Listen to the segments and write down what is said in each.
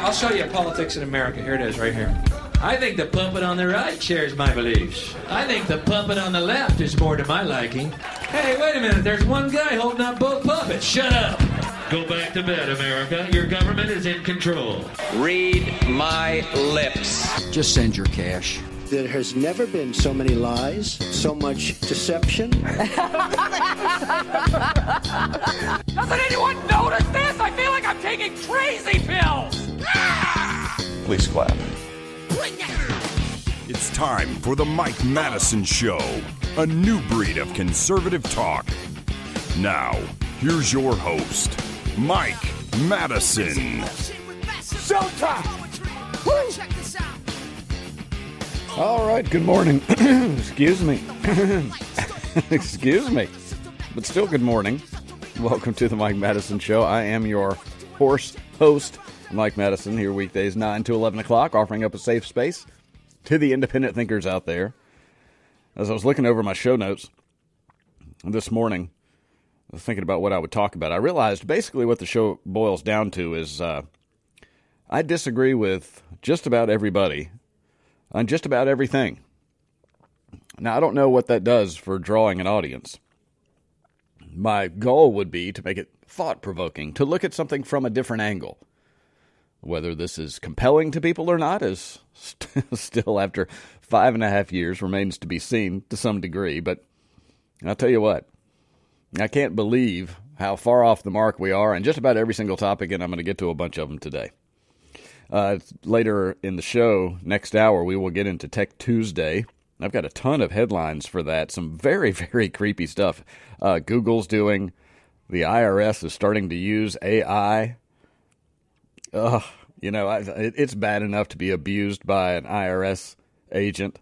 I'll show you politics in America. Here it is, right here. I think the puppet on the right shares my beliefs. I think the puppet on the left is more to my liking. Hey, wait a minute. There's one guy holding up both puppets. Shut up. Go back to bed, America. Your government is in control. Read my lips. Just send your cash. There has never been so many lies, so much deception. Doesn't anyone notice this? I feel like I'm taking crazy pills. Please clap. It's time for the Mike Madison Show, a new breed of conservative talk. Now, here's your host, Mike Madison. Showtime! All right, good morning. Excuse me. Excuse me. But still good morning. Welcome to the Mike Madison Show. I am your host, Mike Madison, here weekdays 9 to 11 o'clock, offering up a safe space to the independent thinkers out there. As I was looking over my show notes this morning, I was thinking about what I would talk about. I realized basically what the show boils down to is I disagree with just about everybody on just about everything. Now, I don't know what that does for drawing an audience. My goal would be to make it thought-provoking, to look at something from a different angle. Whether this is compelling to people or not is still, after 5.5 years, remains to be seen to some degree. But I'll tell you what, I can't believe how far off the mark we are on just about every single topic, and I'm going to get to a bunch of them today. Later in the show, next hour, we will get into Tech Tuesday. I've got a ton of headlines for that, some very, very creepy stuff. Google's doing, the IRS is starting to use AI. It's bad enough to be abused by an IRS agent.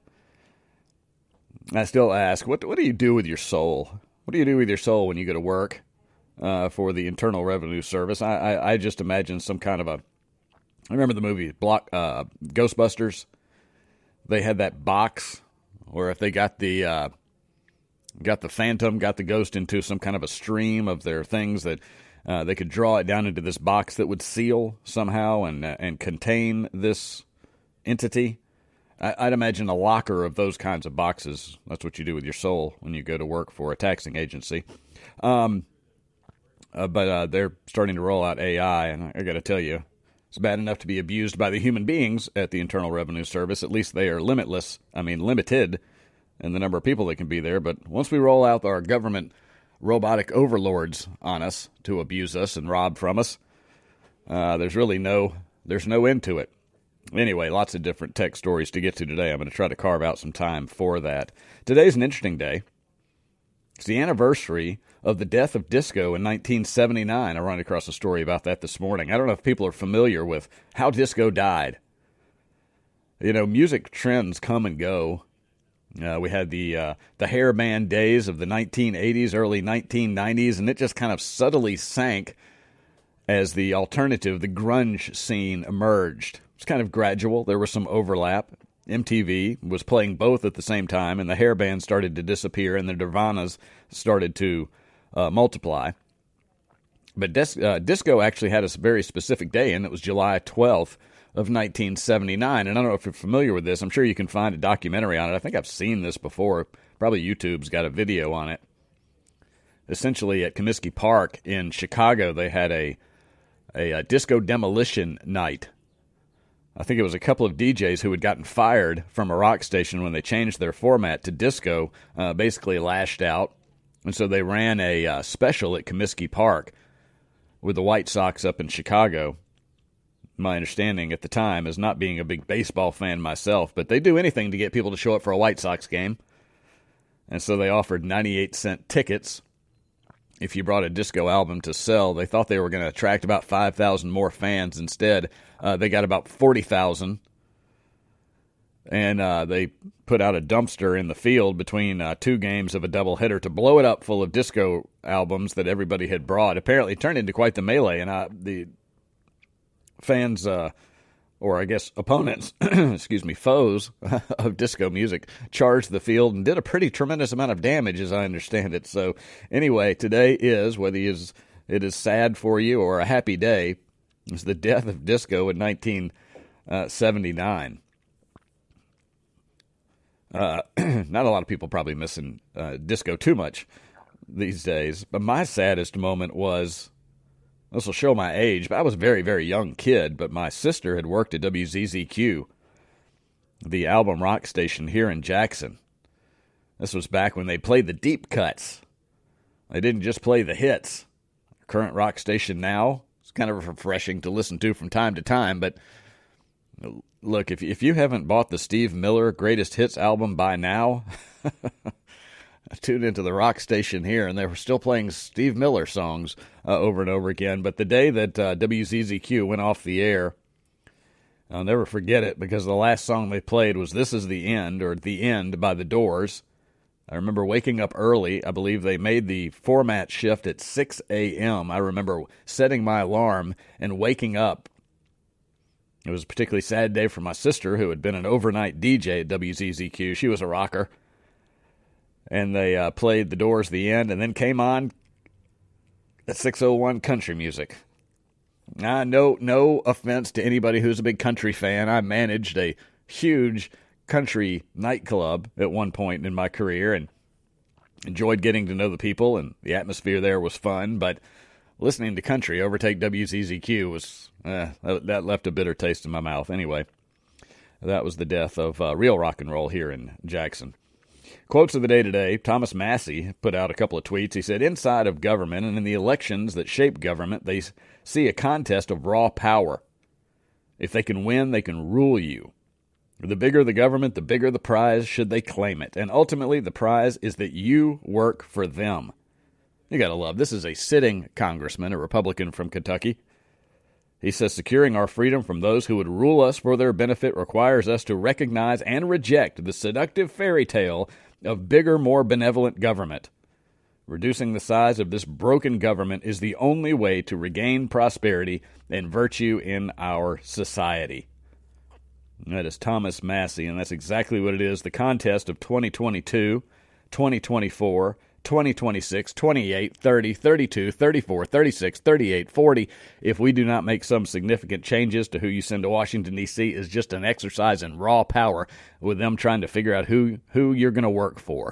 I still ask, what do you do with your soul? What do you do with your soul when you go to work for the Internal Revenue Service? I just imagine some kind of I remember the movie Ghostbusters. They had that box where if they got the phantom, got the ghost into some kind of a stream of their things, that they could draw it down into this box that would seal somehow and contain this entity. I'd imagine a locker of those kinds of boxes. That's what you do with your soul when you go to work for a taxing agency. But they're starting to roll out AI, and I got to tell you, it's bad enough to be abused by the human beings at the Internal Revenue Service. At least they are limited in the number of people that can be there. But once we roll out our government robotic overlords on us to abuse us and rob from us, there's no end to it. Anyway, lots of different tech stories to get to today. I'm going to try to carve out some time for that. Today's an interesting day. It's the anniversary of the death of disco in 1979. I ran across a story about that this morning. I don't know if people are familiar with how disco died. You know, music trends come and go. We had the hair band days of the 1980s, early 1990s, and it just kind of subtly sank as the alternative, the grunge scene emerged. It's kind of gradual. There was some overlap. MTV was playing both at the same time, and the hair band started to disappear, and the Nirvanas started to multiply. But disco actually had a very specific day, and it was July 12th of 1979. And I don't know if you're familiar with this. I'm sure you can find a documentary on it. I think I've seen this before. Probably YouTube's got a video on it. Essentially, at Comiskey Park in Chicago, they had a disco demolition night. I think it was a couple of DJs who had gotten fired from a rock station when they changed their format to disco, basically lashed out. And so they ran a special at Comiskey Park with the White Sox up in Chicago. My understanding at the time, as not being a big baseball fan myself, but they do anything to get people to show up for a White Sox game. And so they offered 98-cent tickets if you brought a disco album to sell. They thought they were going to attract about 5,000 more fans. Instead, they got about 40,000. And they put out a dumpster in the field between two games of a doubleheader to blow it up full of disco albums that everybody had brought. Apparently, it turned into quite the melee, and the fans, or I guess opponents, foes of disco music, charged the field and did a pretty tremendous amount of damage, as I understand it. So anyway, today is, whether it is sad for you or a happy day, It was the death of disco in 1979. Not a lot of people probably missing disco too much these days, but my saddest moment was, this will show my age, but I was a very, very young kid, but my sister had worked at WZZQ, the album rock station here in Jackson. This was back when they played the deep cuts. They didn't just play the hits. Current rock station now, it's kind of refreshing to listen to from time to time, but look, if you haven't bought the Steve Miller Greatest Hits album by now, I tuned into the rock station here, and they were still playing Steve Miller songs over and over again. But the day that WZZQ went off the air, I'll never forget it, because the last song they played was This Is the End, or The End by The Doors. I remember waking up early. I believe they made the format shift at 6 a.m. I remember setting my alarm and waking up. It was a particularly sad day for my sister, who had been an overnight DJ at WZZQ. She was a rocker. And they played The Doors' The End, and then came on at 6:01 country music. No offense to anybody who's a big country fan. I managed a huge country nightclub at one point in my career and enjoyed getting to know the people, and the atmosphere there was fun, but listening to country overtake WZZQ was, that left a bitter taste in my mouth. Anyway, that was the death of real rock and roll here in Jackson. Quotes of the day today, Thomas Massey put out a couple of tweets. He said, inside of government and in the elections that shape government, they see a contest of raw power. If they can win, they can rule you. The bigger the government, the bigger the prize should they claim it. And ultimately, the prize is that you work for them. You gotta love, this is a sitting congressman, a Republican from Kentucky. He says, securing our freedom from those who would rule us for their benefit requires us to recognize and reject the seductive fairy tale of bigger, more benevolent government. Reducing the size of this broken government is the only way to regain prosperity and virtue in our society. That is Thomas Massey, and that's exactly what it is. The contest of 2022, 2024, 2026, 28, 30, 32, 34, 36, 38, 40. If we do not make some significant changes to who you send to Washington, D.C., is just an exercise in raw power with them trying to figure out who you're going to work for.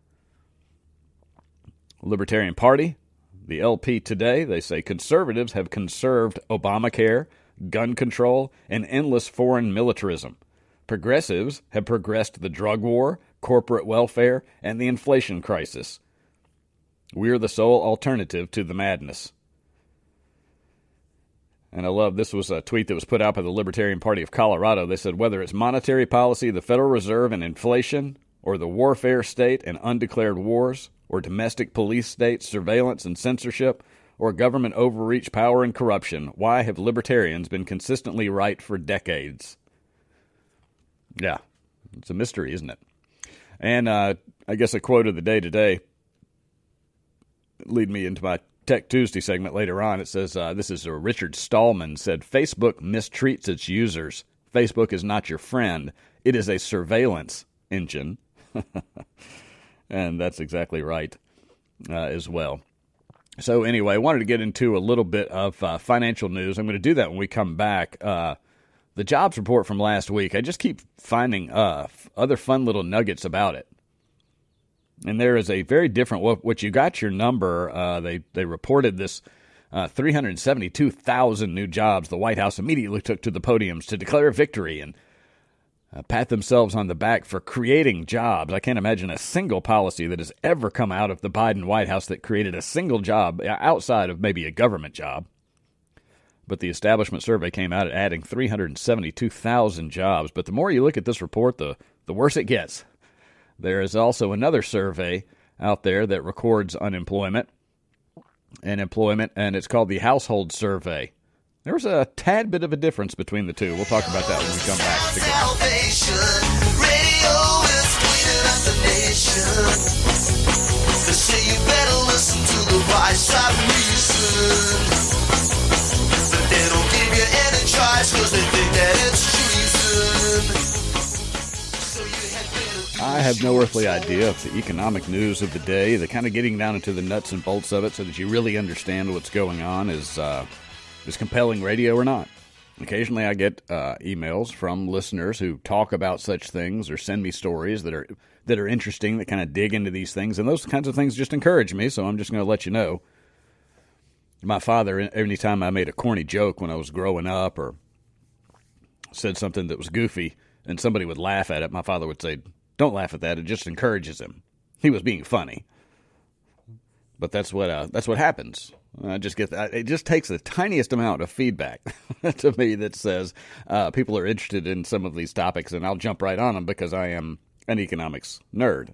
Libertarian Party, the LP today, they say conservatives have conserved Obamacare, gun control, and endless foreign militarism. Progressives have progressed the drug war, corporate welfare, and the inflation crisis. We're the sole alternative to the madness. And I love, this was a tweet that was put out by the Libertarian Party of Colorado. They said, whether it's monetary policy, the Federal Reserve and inflation, or the warfare state and undeclared wars, or domestic police state, surveillance and censorship, or government overreach, power, and corruption, why have libertarians been consistently right for decades? Yeah, it's a mystery, isn't it? And I guess a quote of the day today lead me into my Tech Tuesday segment later on. It says, this is Richard Stallman said, Facebook mistreats its users. Facebook is not your friend. It is a surveillance engine. And that's exactly right as well. So anyway, I wanted to get into a little bit of financial news. I'm going to do that when we come back. The jobs report from last week, I just keep finding other fun little nuggets about it. And there is a very different, what you got your number, they reported this 372,000 new jobs. The White House immediately took to the podiums to declare victory and pat themselves on the back for creating jobs. I can't imagine a single policy that has ever come out of the Biden White House that created a single job outside of maybe a government job. But the establishment survey came out at adding 372,000 jobs. But the more you look at this report, the worse it gets. There is also another survey out there that records unemployment and employment, and it's called the Household Survey. There's a tad bit of a difference between the two. We'll talk about that when we come back. Salvation, radio is cleaning up the nation. They say you better listen to the voice of reason. But they don't give you any choice because they think that it's treason. I have no earthly idea of the economic news of the day. The kind of getting down into the nuts and bolts of it so that you really understand what's going on is is compelling radio or not. Occasionally I get emails from listeners who talk about such things or send me stories that are interesting, that kind of dig into these things, and those kinds of things just encourage me, so I'm just going to let you know. My father, anytime I made a corny joke when I was growing up or said something that was goofy and somebody would laugh at it, my father would say, "Don't laugh at that, it just encourages him." He was being funny. But that's what happens. I just get that. It just takes the tiniest amount of feedback to me that says people are interested in some of these topics, and I'll jump right on them because I am an economics nerd.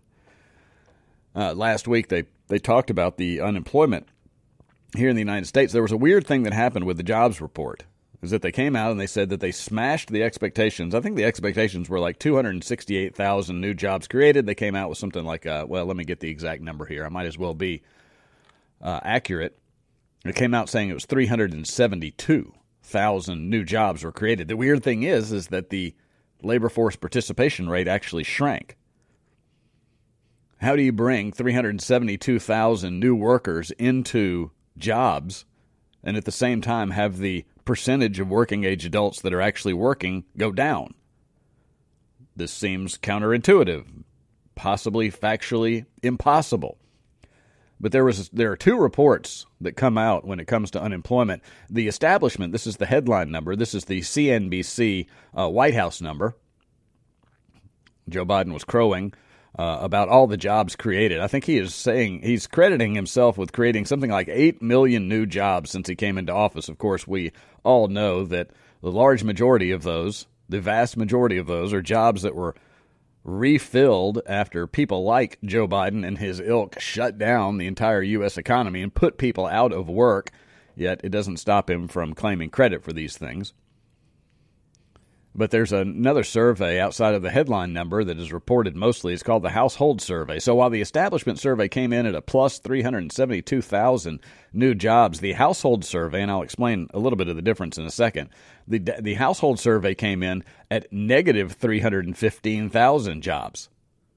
Last week they talked about the unemployment here in the United States. There was a weird thing that happened with the jobs report, is that they came out and they said that they smashed the expectations. I think the expectations were like 268,000 new jobs created. They came out with something like, well, let me get the exact number here. I might as well be accurate. It came out saying it was 372,000 new jobs were created. The weird thing is that the labor force participation rate actually shrank. How do you bring 372,000 new workers into jobs and at the same time have the percentage of working age adults that are actually working go down? This seems counterintuitive, possibly factually impossible. But there are two reports that come out when it comes to unemployment. The establishment, this is the headline number. This is the CNBC White House number. Joe Biden was crowing about all the jobs created. I think he is saying he's crediting himself with creating something like 8 million new jobs since he came into office. Of course, we all know that the large majority of those, the vast majority of those, are jobs that were refilled after people like Joe Biden and his ilk shut down the entire U.S. economy and put people out of work, yet it doesn't stop him from claiming credit for these things. But there's another survey outside of the headline number that is reported mostly. It's called the Household Survey. So while the Establishment Survey came in at a plus 372,000 new jobs, the Household Survey, and I'll explain a little bit of the difference in a second, the Household Survey came in at negative 315,000 jobs.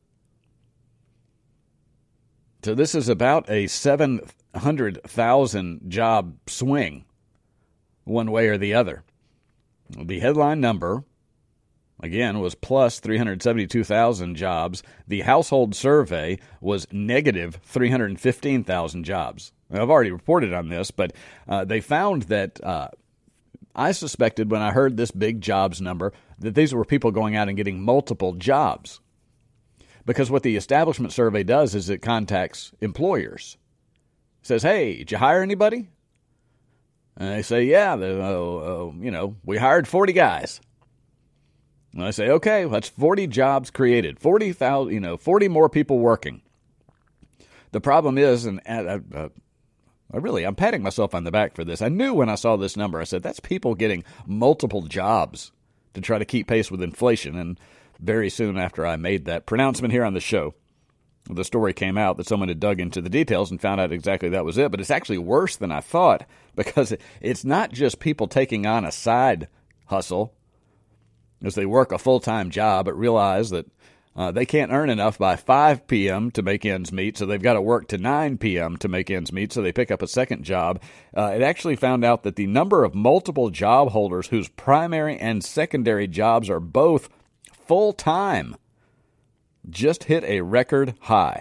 So this is about a 700,000 job swing one way or the other. The headline number, again, was plus 372,000 jobs. The Household Survey was negative 315,000 jobs. Now, I've already reported on this, but they found that I suspected when I heard this big jobs number that these were people going out and getting multiple jobs. Because what the Establishment Survey does is it contacts employers. It says, hey, did you hire anybody? And they say, yeah, we hired 40 guys. And I say, okay, that's 40 jobs created, 40,000, 40 more people working. The problem is, and I'm patting myself on the back for this. I knew when I saw this number, I said, that's people getting multiple jobs to try to keep pace with inflation. And very soon after I made that pronouncement here on the show, the story came out that someone had dug into the details and found out exactly that was it. But it's actually worse than I thought, because it's not just people taking on a side hustle as they work a full-time job but realize that they can't earn enough by 5 p.m. to make ends meet, so they've got to work to 9 p.m. to make ends meet, so they pick up a second job. It actually found out that the number of multiple job holders whose primary and secondary jobs are both full-time just hit a record high.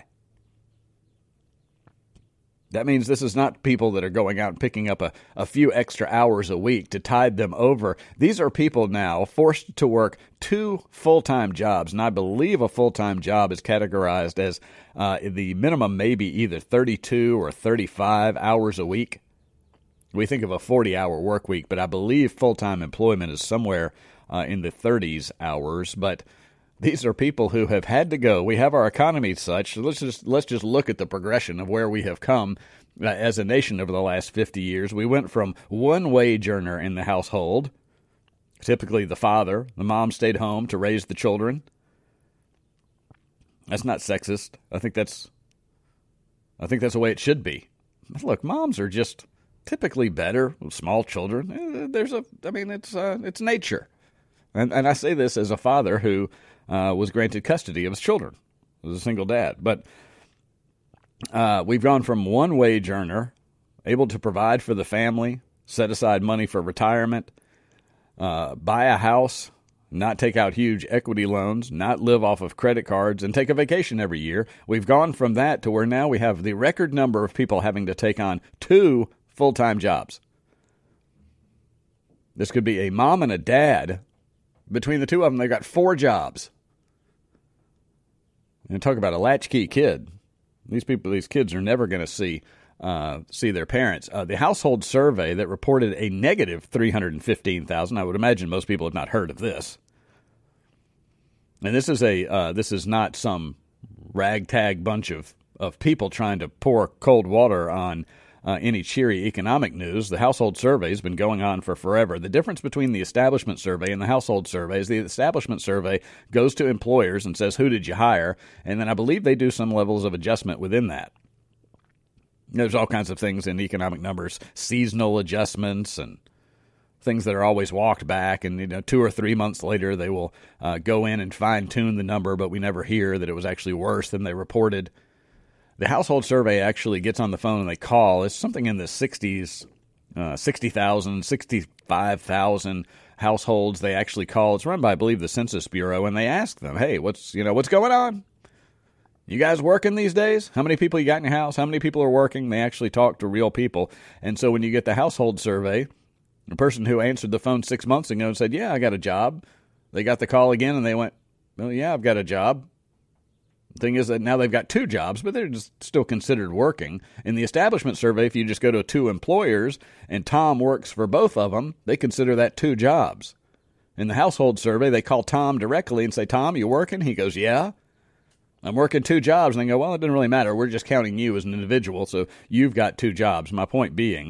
That means this is not people that are going out and picking up a few extra hours a week to tide them over. These are people now forced to work 2 full-time jobs, and I believe a full-time job is categorized as the minimum maybe either 32 or 35 hours a week. We think of a 40-hour work week, but I believe full-time employment is somewhere in the 30s hours, but these are people who have had to go. We have our economy such. So let's just look at the progression of where we have come as a nation over the last 50 years. We went from one wage earner in the household, typically the father. The mom stayed home to raise the children. That's not sexist. I think that's the way it should be. Look, moms are just typically better with small children. It's nature. And I say this as a father who was granted custody of his children. I was a single dad. But we've gone from one wage earner, able to provide for the family, set aside money for retirement, buy a house, not take out huge equity loans, not live off of credit cards, and take a vacation every year. We've gone from that to where now we have the record number of people having to take on 2 full-time jobs. This could be a mom and a dad. Between the two of them, they've got 4 jobs. And talk about a latchkey kid. These kids are never going to see their parents. The household survey that reported a negative 315,000. I would imagine most people have not heard of this. And this is not some ragtag bunch of people trying to pour cold water on any cheery economic news. The household survey has been going on for forever. The difference between the establishment survey and the household survey is the establishment survey goes to employers and says, who did you hire? And then I believe they do some levels of adjustment within that. There's all kinds of things in economic numbers, seasonal adjustments and things that are always walked back. And 2 or 3 months later, they will go in and fine-tune the number, but we never hear that it was actually worse than they reported. The household survey actually gets on the phone and they call. It's something in the 60s, 60,000, 65,000 households they actually call. It's run by, I believe, the Census Bureau, and they ask them, hey, what's going on? You guys working these days? How many people you got in your house? How many people are working? They actually talk to real people. And so when you get the household survey, the person who answered the phone 6 months ago and said, yeah, I got a job. They got the call again and they went, well, yeah, I've got a job. The thing is that now they've got 2 jobs, but they're just still considered working. In the establishment survey, if you just go to 2 employers and Tom works for both of them, they consider that 2 jobs. In the household survey, they call Tom directly and say, Tom, you working? He goes, yeah. I'm working 2 jobs. And they go, well, it doesn't really matter. We're just counting you as an individual, so you've got 2 jobs. My point being,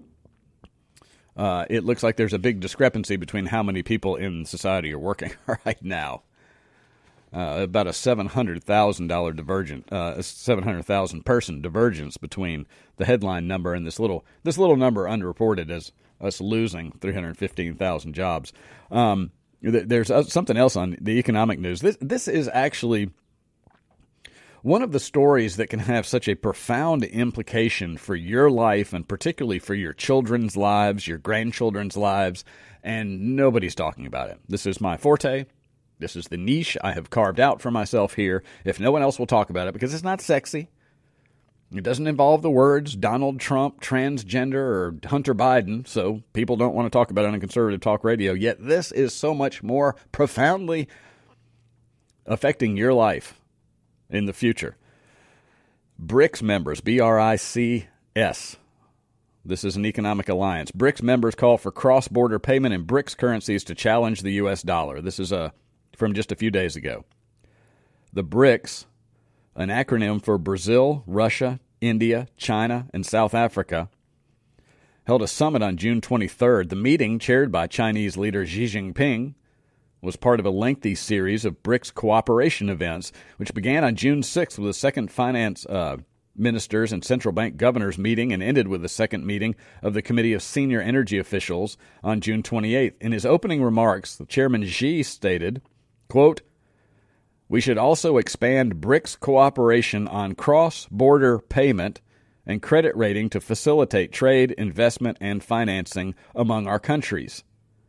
it looks like there's a big discrepancy between how many people in society are working right now. About a $700,000 divergent, 700,000 person divergence between the headline number and this little number underreported as us losing 315,000 jobs. There's something else on the economic news. This is actually one of the stories that can have such a profound implication for your life and particularly for your children's lives, your grandchildren's lives, and nobody's talking about it. This is my forte. This is the niche I have carved out for myself here. If no one else will talk about it, because it's not sexy. It doesn't involve the words Donald Trump, transgender, or Hunter Biden, so people don't want to talk about it on conservative talk radio. Yet this is so much more profoundly affecting your life in the future. BRICS members, B-R-I-C-S. This is an economic alliance. BRICS members call for cross-border payment in BRICS currencies to challenge the U.S. dollar. This is from just a few days ago. The BRICS, an acronym for Brazil, Russia, India, China, and South Africa, held a summit on June 23rd. The meeting, chaired by Chinese leader Xi Jinping, was part of a lengthy series of BRICS cooperation events, which began on June 6th with a second finance ministers and central bank governors meeting and ended with the second meeting of the Committee of Senior Energy Officials on June 28th. In his opening remarks, Chairman Xi stated, quote, "We should also expand BRICS cooperation on cross-border payment and credit rating to facilitate trade, investment, and financing among our countries."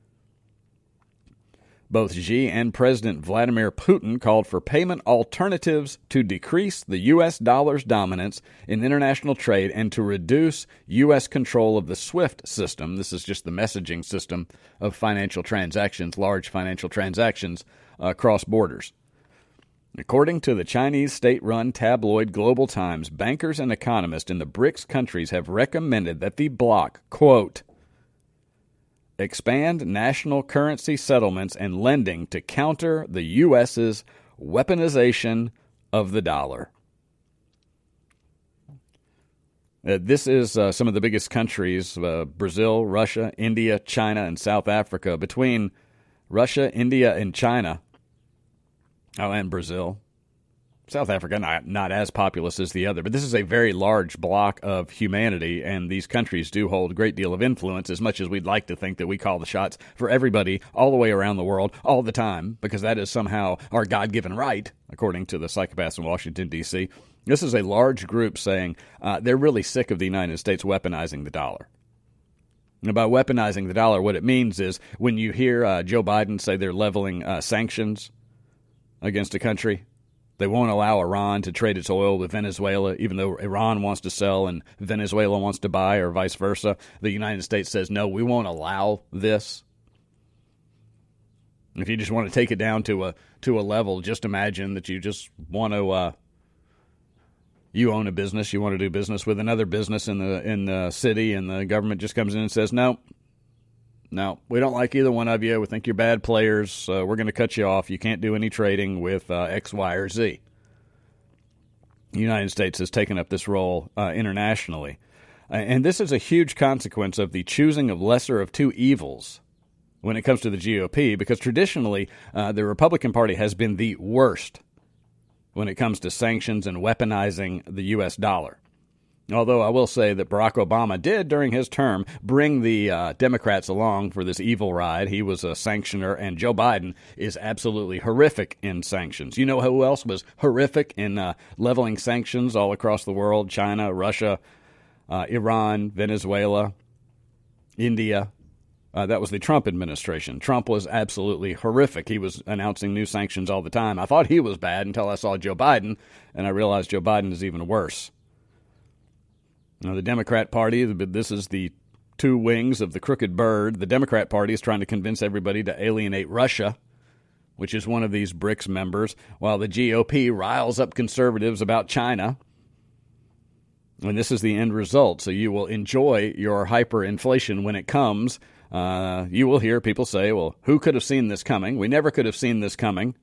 Both Xi and President Vladimir Putin called for payment alternatives to decrease the U.S. dollar's dominance in international trade and to reduce U.S. control of the SWIFT system. This is just the messaging system of financial transactions, large financial transactions across borders. According to the Chinese state-run tabloid Global Times, bankers and economists in the BRICS countries have recommended that the bloc, quote, expand national currency settlements and lending to counter the U.S.'s weaponization of the dollar. This is some of the biggest countries, Brazil, Russia, India, China, and South Africa. Between Russia, India, and China, and Brazil, South Africa, not as populous as the other, but this is a very large block of humanity, and these countries do hold a great deal of influence, as much as we'd like to think that we call the shots for everybody all the way around the world all the time, because that is somehow our God-given right, according to the psychopaths in Washington, D.C. This is a large group saying they're really sick of the United States weaponizing the dollar. By weaponizing the dollar, what it means is when you hear Joe Biden say they're leveling sanctions against a country, they won't allow Iran to trade its oil with Venezuela, even though Iran wants to sell and Venezuela wants to buy, or vice versa. The United States says, no, we won't allow this. If you just want to take it down to a level, just imagine that you just want to you own a business, you want to do business with another business in the city, and the government just comes in and says, no, we don't like either one of you. We think you're bad players. We're going to cut you off. You can't do any trading with X, Y, or Z. The United States has taken up this role internationally. And this is a huge consequence of the choosing of lesser of two evils when it comes to the GOP, because traditionally the Republican Party has been the worst when it comes to sanctions and weaponizing the U.S. dollar. Although I will say that Barack Obama did, during his term, bring the Democrats along for this evil ride. He was a sanctioner, and Joe Biden is absolutely horrific in sanctions. You know who else was horrific in leveling sanctions all across the world? China, Russia, Iran, Venezuela, India. That was the Trump administration. Trump was absolutely horrific. He was announcing new sanctions all the time. I thought he was bad until I saw Joe Biden, and I realized Joe Biden is even worse. Now, the Democrat Party, this is the two wings of the crooked bird. The Democrat Party is trying to convince everybody to alienate Russia, which is one of these BRICS members, while the GOP riles up conservatives about China. And this is the end result. So you will enjoy your hyperinflation when it comes. You will hear people say, well, who could have seen this coming? We never could have seen this coming.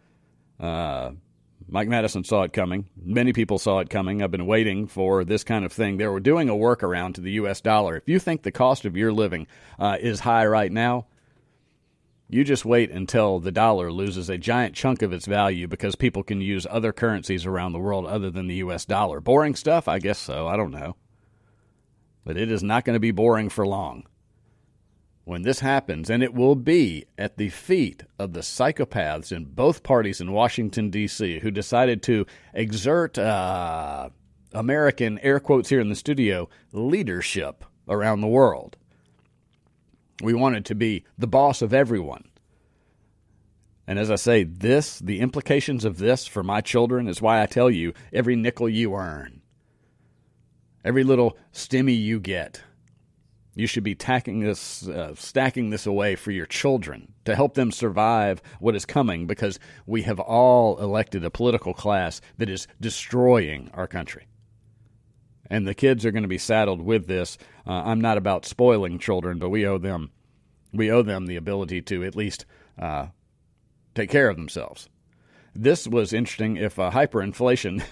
Mike Madison saw it coming. Many people saw it coming. I've been waiting for this kind of thing. They were doing a workaround to the U.S. dollar. If you think the cost of your living is high right now, you just wait until the dollar loses a giant chunk of its value because people can use other currencies around the world other than the U.S. dollar. Boring stuff? I guess so. I don't know. But it is not going to be boring for long. When this happens, and it will be at the feet of the psychopaths in both parties in Washington, D.C., who decided to exert American, air quotes here in the studio, leadership around the world. We wanted to be the boss of everyone. And as I say, the implications of this for my children is why I tell you, every nickel you earn, every little stimmy you get, you should be stacking this away for your children to help them survive what is coming, because we have all elected a political class that is destroying our country. And the kids are going to be saddled with this. I'm not about spoiling children, but we owe them the ability to at least take care of themselves. This was interesting. If hyperinflation,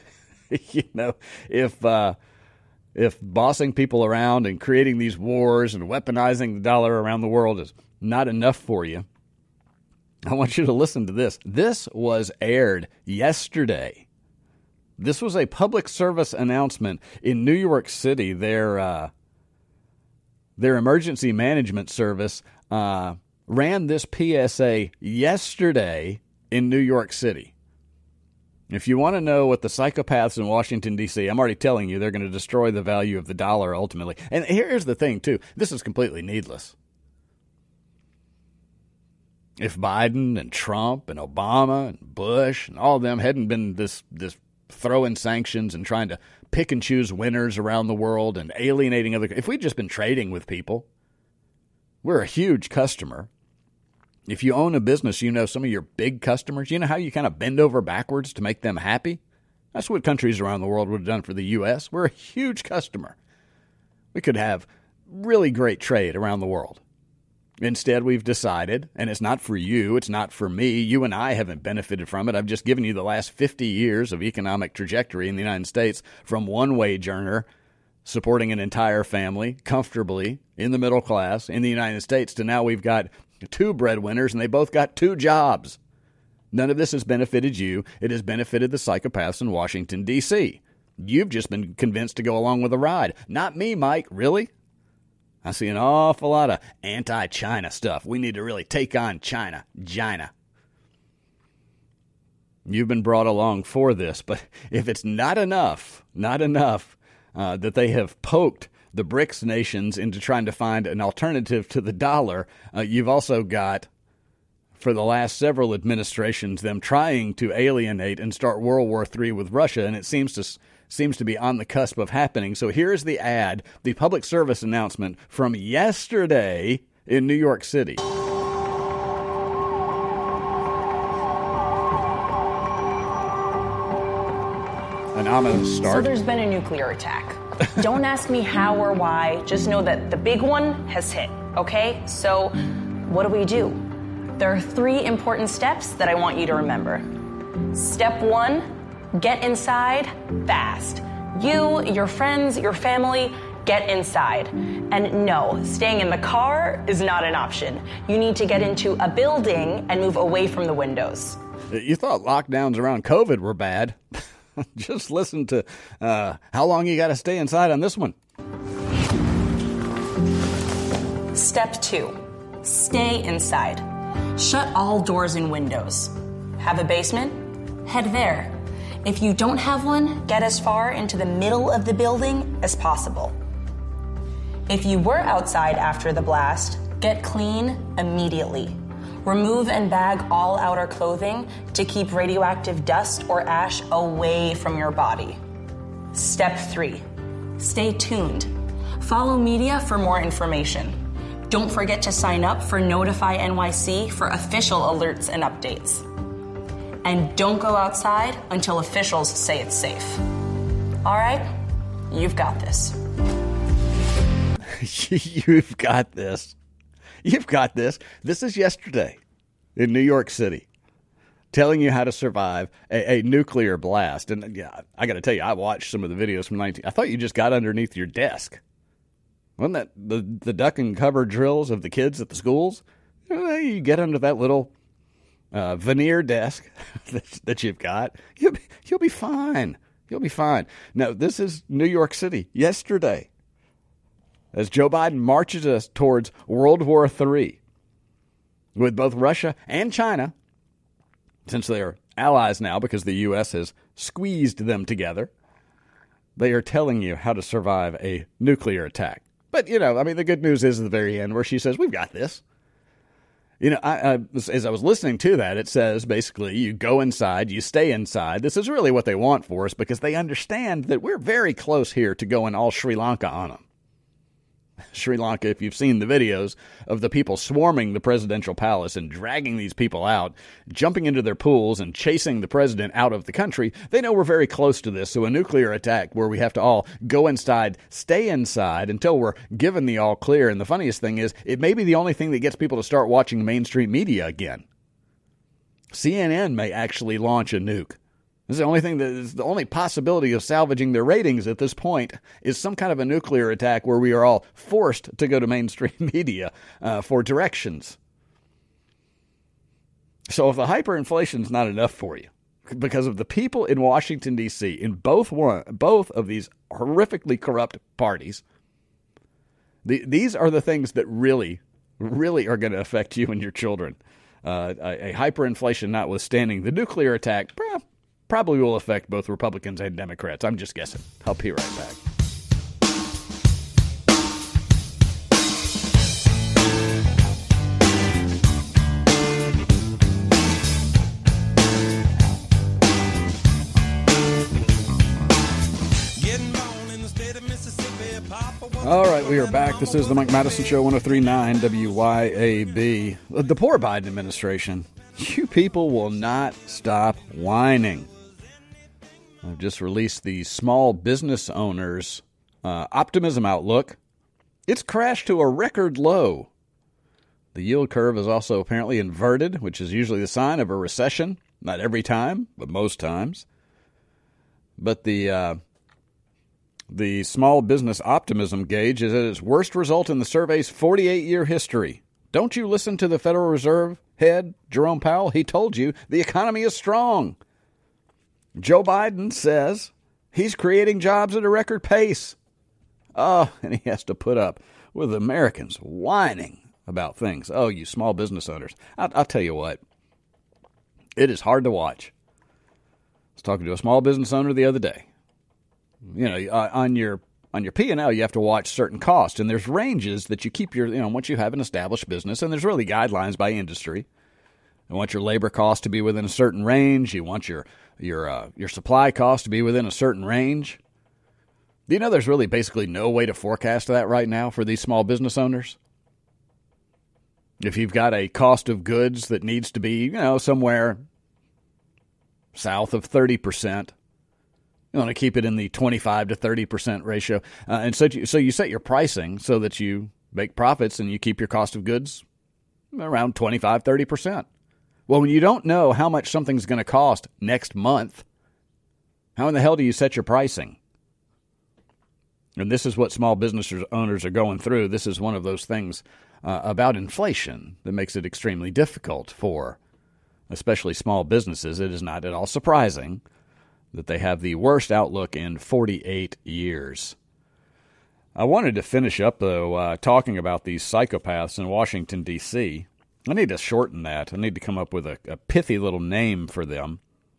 if bossing people around and creating these wars and weaponizing the dollar around the world is not enough for you, I want you to listen to this. This was aired yesterday. This was a public service announcement in New York City. Their emergency management service ran this PSA yesterday in New York City. If you want to know what the psychopaths in Washington, D.C., I'm already telling you, they're going to destroy the value of the dollar ultimately. And here's the thing, too. This is completely needless. If Biden and Trump and Obama and Bush and all of them hadn't been this throwing sanctions and trying to pick and choose winners around the world and alienating if we'd just been trading with people, we're a huge customer. If you own a business, you know some of your big customers, you know how you kind of bend over backwards to make them happy? That's what countries around the world would have done for the U.S. We're a huge customer. We could have really great trade around the world. Instead, we've decided, and it's not for you, it's not for me, you and I haven't benefited from it. I've just given you the last 50 years of economic trajectory in the United States, from one wage earner supporting an entire family comfortably in the middle class in the United States to now we've got two breadwinners and they both got two jobs. None of this has benefited you. It has benefited the psychopaths in Washington, D.C. You've just been convinced to go along with the ride. Not me, Mike. Really? I see an awful lot of anti-China stuff. We need to really take on China. You've been brought along for this, but if it's not enough that they have poked the BRICS nations into trying to find an alternative to the dollar. You've also got, for the last several administrations, them trying to alienate and start World War III with Russia, and it seems to be on the cusp of happening. So here's the ad, the public service announcement from yesterday in New York City. An ominous start. So there's been a nuclear attack. Don't ask me how or why. Just know that the big one has hit, okay? So what do? There are 3 important steps that I want you to remember. Step 1, get inside fast. You, your friends, your family, get inside. And no, staying in the car is not an option. You need to get into a building and move away from the windows. You thought lockdowns around COVID were bad. Just listen to how long you got to stay inside on this one. Step 2, stay inside. Shut all doors and windows. Have a basement? Head there. If you don't have one, get as far into the middle of the building as possible. If you were outside after the blast, get clean immediately. Remove and bag all outer clothing to keep radioactive dust or ash away from your body. Step 3, stay tuned. Follow media for more information. Don't forget to sign up for Notify NYC for official alerts and updates. And don't go outside until officials say it's safe. All right? You've got this. You've got this. You've got this. This is yesterday in New York City, telling you how to survive a nuclear blast. And yeah, I got to tell you, I watched some of the videos from I thought you just got underneath your desk. Wasn't that the duck and cover drills of the kids at the schools? You get under that little veneer desk that you've got. You'll be fine. You'll be fine. Now, this is New York City yesterday, as Joe Biden marches us towards World War III with both Russia and China, since they are allies now because the U.S. has squeezed them together. They are telling you how to survive a nuclear attack. But, the good news is at the very end where she says, we've got this. As I was listening to that, it says basically you go inside, you stay inside. This is really what they want for us because they understand that we're very close here to going all Sri Lanka on them. Sri Lanka, if you've seen the videos of the people swarming the presidential palace and dragging these people out, jumping into their pools and chasing the president out of the country, they know we're very close to this. So a nuclear attack where we have to all go inside, stay inside until we're given the all clear. And the funniest thing is, it may be the only thing that gets people to start watching mainstream media again. CNN may actually launch a nuke. This is the only thing that is the only possibility of salvaging their ratings at this point is some kind of a nuclear attack where we are all forced to go to mainstream media for directions. So if the hyperinflation is not enough for you, because of the people in Washington, D.C., in both of these horrifically corrupt parties, these are the things that really, really are going to affect you and your children. A hyperinflation notwithstanding, the nuclear attack probably will affect both Republicans and Democrats. I'm just guessing. I'll be right back. All right, we are back. This is the Mike Madison Show, 103.9 WYAB. The poor Biden administration. You people will not stop whining. I've just released the small business owners' optimism outlook. It's crashed to a record low. The yield curve is also apparently inverted, which is usually the sign of a recession. Not every time, but most times. But the small business optimism gauge is at its worst result in the survey's 48-year history. Don't you listen to the Federal Reserve head, Jerome Powell? He told you the economy is strong. Joe Biden says he's creating jobs at a record pace. Oh, and he has to put up with Americans whining about things. Oh, you small business owners. I'll tell you what. It is hard to watch. I was talking to a small business owner the other day. On your on your P&L, you have to watch certain costs, and there's ranges that you keep once you have an established business, and there's really guidelines by industry. You want your labor cost to be within a certain range. You want your supply cost to be within a certain range. Do you know there's really basically no way to forecast that right now for these small business owners? If you've got a cost of goods that needs to be, somewhere south of 30%, you want to keep it in the 25 to 30% ratio. And so you set your pricing so that you make profits and you keep your cost of goods around 25, 30%. Well, when you don't know how much something's going to cost next month, how in the hell do you set your pricing? And this is what small business owners are going through. This is one of those things about inflation that makes it extremely difficult for especially small businesses. It is not at all surprising that they have the worst outlook in 48 years. I wanted to finish up, though, talking about these psychopaths in Washington, D.C. I need to shorten that. I need to come up with a pithy little name for them.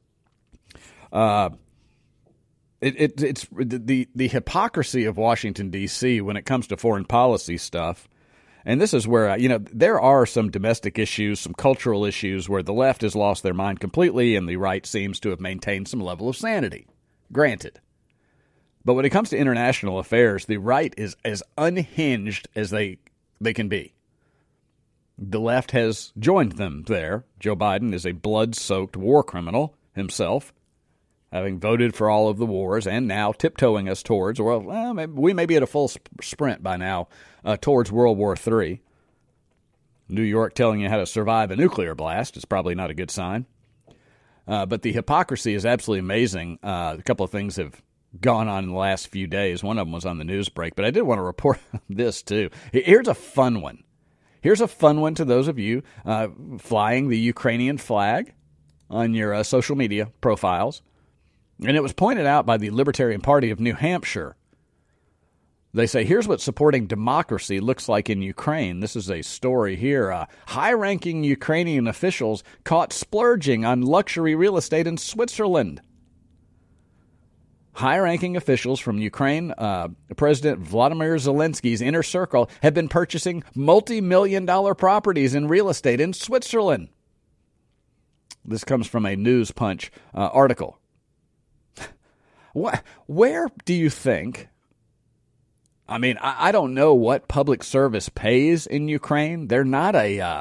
It's the hypocrisy of Washington, D.C. when it comes to foreign policy stuff. And this is where, there are some domestic issues, some cultural issues where the left has lost their mind completely and the right seems to have maintained some level of sanity. Granted. But when it comes to international affairs, the right is as unhinged as they can be. The left has joined them there. Joe Biden is a blood-soaked war criminal himself, having voted for all of the wars and now tiptoeing us towards, we may be at a full sprint by now, towards World War III. New York telling you how to survive a nuclear blast is probably not a good sign. But the hypocrisy is absolutely amazing. A couple of things have gone on in the last few days. One of them was on the news break, but I did want to report this too. Here's a fun one. Here's a fun one to those of you flying the Ukrainian flag on your social media profiles. And it was pointed out by the Libertarian Party of New Hampshire. They say, here's what supporting democracy looks like in Ukraine. This is a story here. High-ranking Ukrainian officials caught splurging on luxury real estate in Switzerland. High-ranking officials from Ukraine, President Vladimir Zelensky's inner circle, have been purchasing multi-million-dollar properties in real estate in Switzerland. This comes from a News Punch article. Where do you think? I mean, I don't know what public service pays in Ukraine. They're not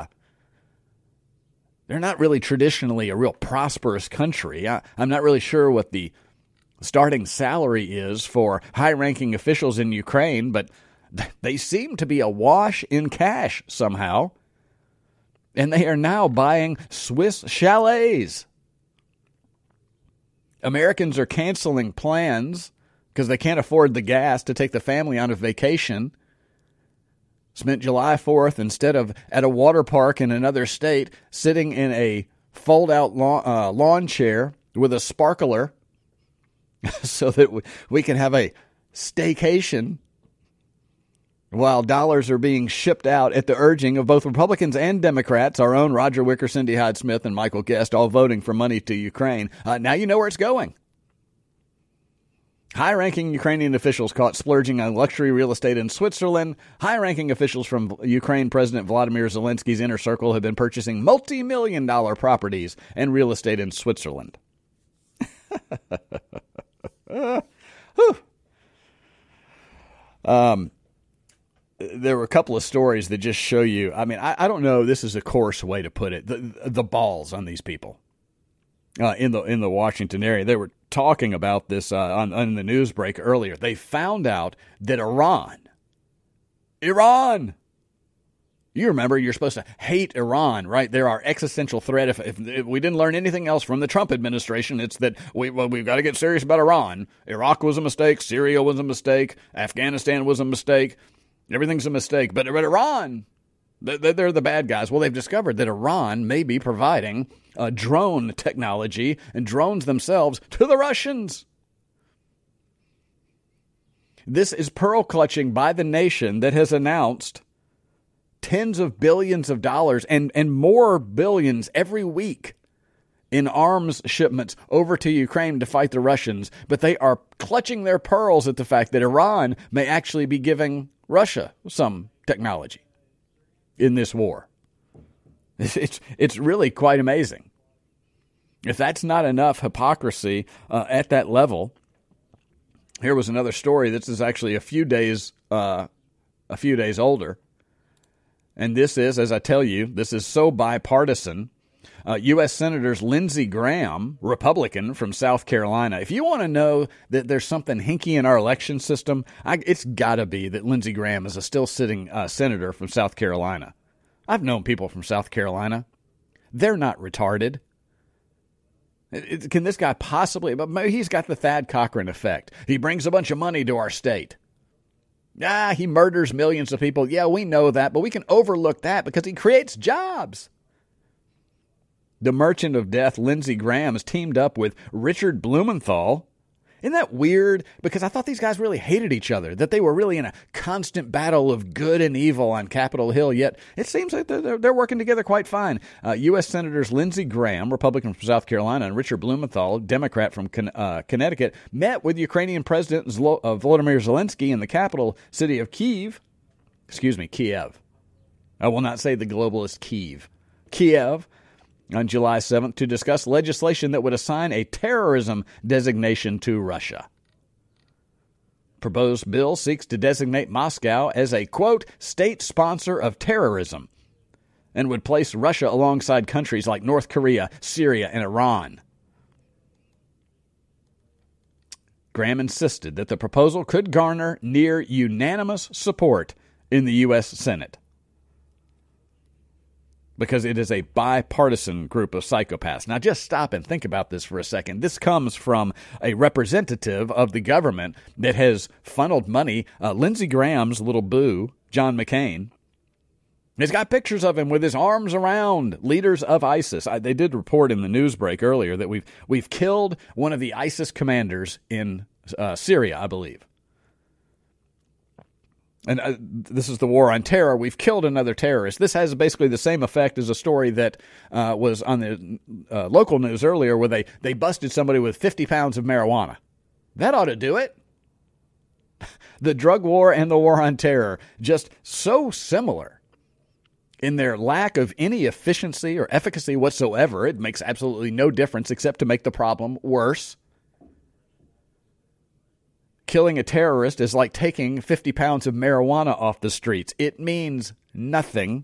really traditionally a real prosperous country. I'm not really sure what the starting salary is for high-ranking officials in Ukraine, but they seem to be awash in cash somehow. And they are now buying Swiss chalets. Americans are canceling plans because they can't afford the gas to take the family on a vacation. Spent July 4th instead of at a water park in another state, sitting in a fold-out lawn chair with a sparkler so that we can have a staycation while dollars are being shipped out at the urging of both Republicans and Democrats, our own Roger Wicker, Cindy Hyde-Smith, and Michael Guest, all voting for money to Ukraine. Now you know where it's going. High-ranking Ukrainian officials caught splurging on luxury real estate in Switzerland. High-ranking officials from Ukraine President Vladimir Zelensky's inner circle have been purchasing multi-million-dollar properties and real estate in Switzerland. There were a couple of stories that just show you, I mean, I don't know, this is a coarse way to put it, the balls on these people in the Washington area. They were talking about this on the news break earlier. They found out that Iran, you remember, you're supposed to hate Iran, right? They're our existential threat. If we didn't learn anything else from the Trump administration, it's that we've got to get serious about Iran. Iraq was a mistake. Syria was a mistake. Afghanistan was a mistake. Everything's a mistake. But Iran, they're the bad guys. Well, they've discovered that Iran may be providing drone technology and drones themselves to the Russians. This is pearl clutching by the nation that has announced tens of billions of dollars and more billions every week in arms shipments over to Ukraine to fight the Russians, but they are clutching their pearls at the fact that Iran may actually be giving Russia some technology in this war. It's really quite amazing. If that's not enough hypocrisy at that level, here was another story. This is actually a few days older. And this is, as I tell you, this is so bipartisan. U.S. Senators Lindsey Graham, Republican from South Carolina. If you want to know that there's something hinky in our election system, it's got to be that Lindsey Graham is a still sitting senator from South Carolina. I've known people from South Carolina. They're not retarded. Can this guy possibly? But maybe he's got the Thad Cochran effect. He brings a bunch of money to our state. He murders millions of people. Yeah, we know that, but we can overlook that because he creates jobs. The merchant of death, Lindsey Graham, has teamed up with Richard Blumenthal. Isn't that weird? Because I thought these guys really hated each other, that they were really in a constant battle of good and evil on Capitol Hill, yet it seems like they're working together quite fine. U.S. Senators Lindsey Graham, Republican from South Carolina, and Richard Blumenthal, Democrat from Connecticut, met with Ukrainian President Volodymyr Zelensky in the capital city of Kiev. I will not say the globalist Kiev, on July 7th to discuss legislation that would assign a terrorism designation to Russia. Proposed bill seeks to designate Moscow as a, quote, state sponsor of terrorism and would place Russia alongside countries like North Korea, Syria, and Iran. Graham insisted that the proposal could garner near unanimous support in the U.S. Senate, because it is a bipartisan group of psychopaths. Now, just stop and think about this for a second. This comes from a representative of the government that has funneled money. Lindsey Graham's little boo, John McCain, has got pictures of him with his arms around leaders of ISIS. They did report in the news break earlier that we've killed one of the ISIS commanders in Syria, I believe. And this is the war on terror. We've killed another terrorist. This has basically the same effect as a story that was on the local news earlier where they busted somebody with 50 pounds of marijuana. That ought to do it. The drug war and the war on terror, just so similar in their lack of any efficiency or efficacy whatsoever. It makes absolutely no difference except to make the problem worse. Killing a terrorist is like taking 50 pounds of marijuana off the streets. It means nothing.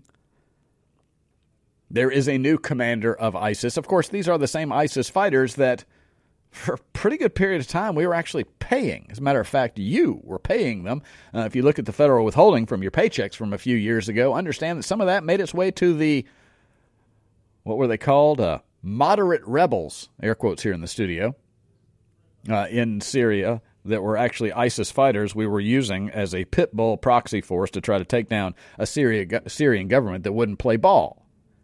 There is a new commander of ISIS. Of course, these are the same ISIS fighters that for a pretty good period of time we were actually paying. As a matter of fact, you were paying them. If you look at the federal withholding from your paychecks from a few years ago, understand that some of that made its way to the, what were they called? Moderate rebels, air quotes here in the studio, in Syria, that were actually ISIS fighters we were using as a pit bull proxy force to try to take down a Syrian government that wouldn't play ball.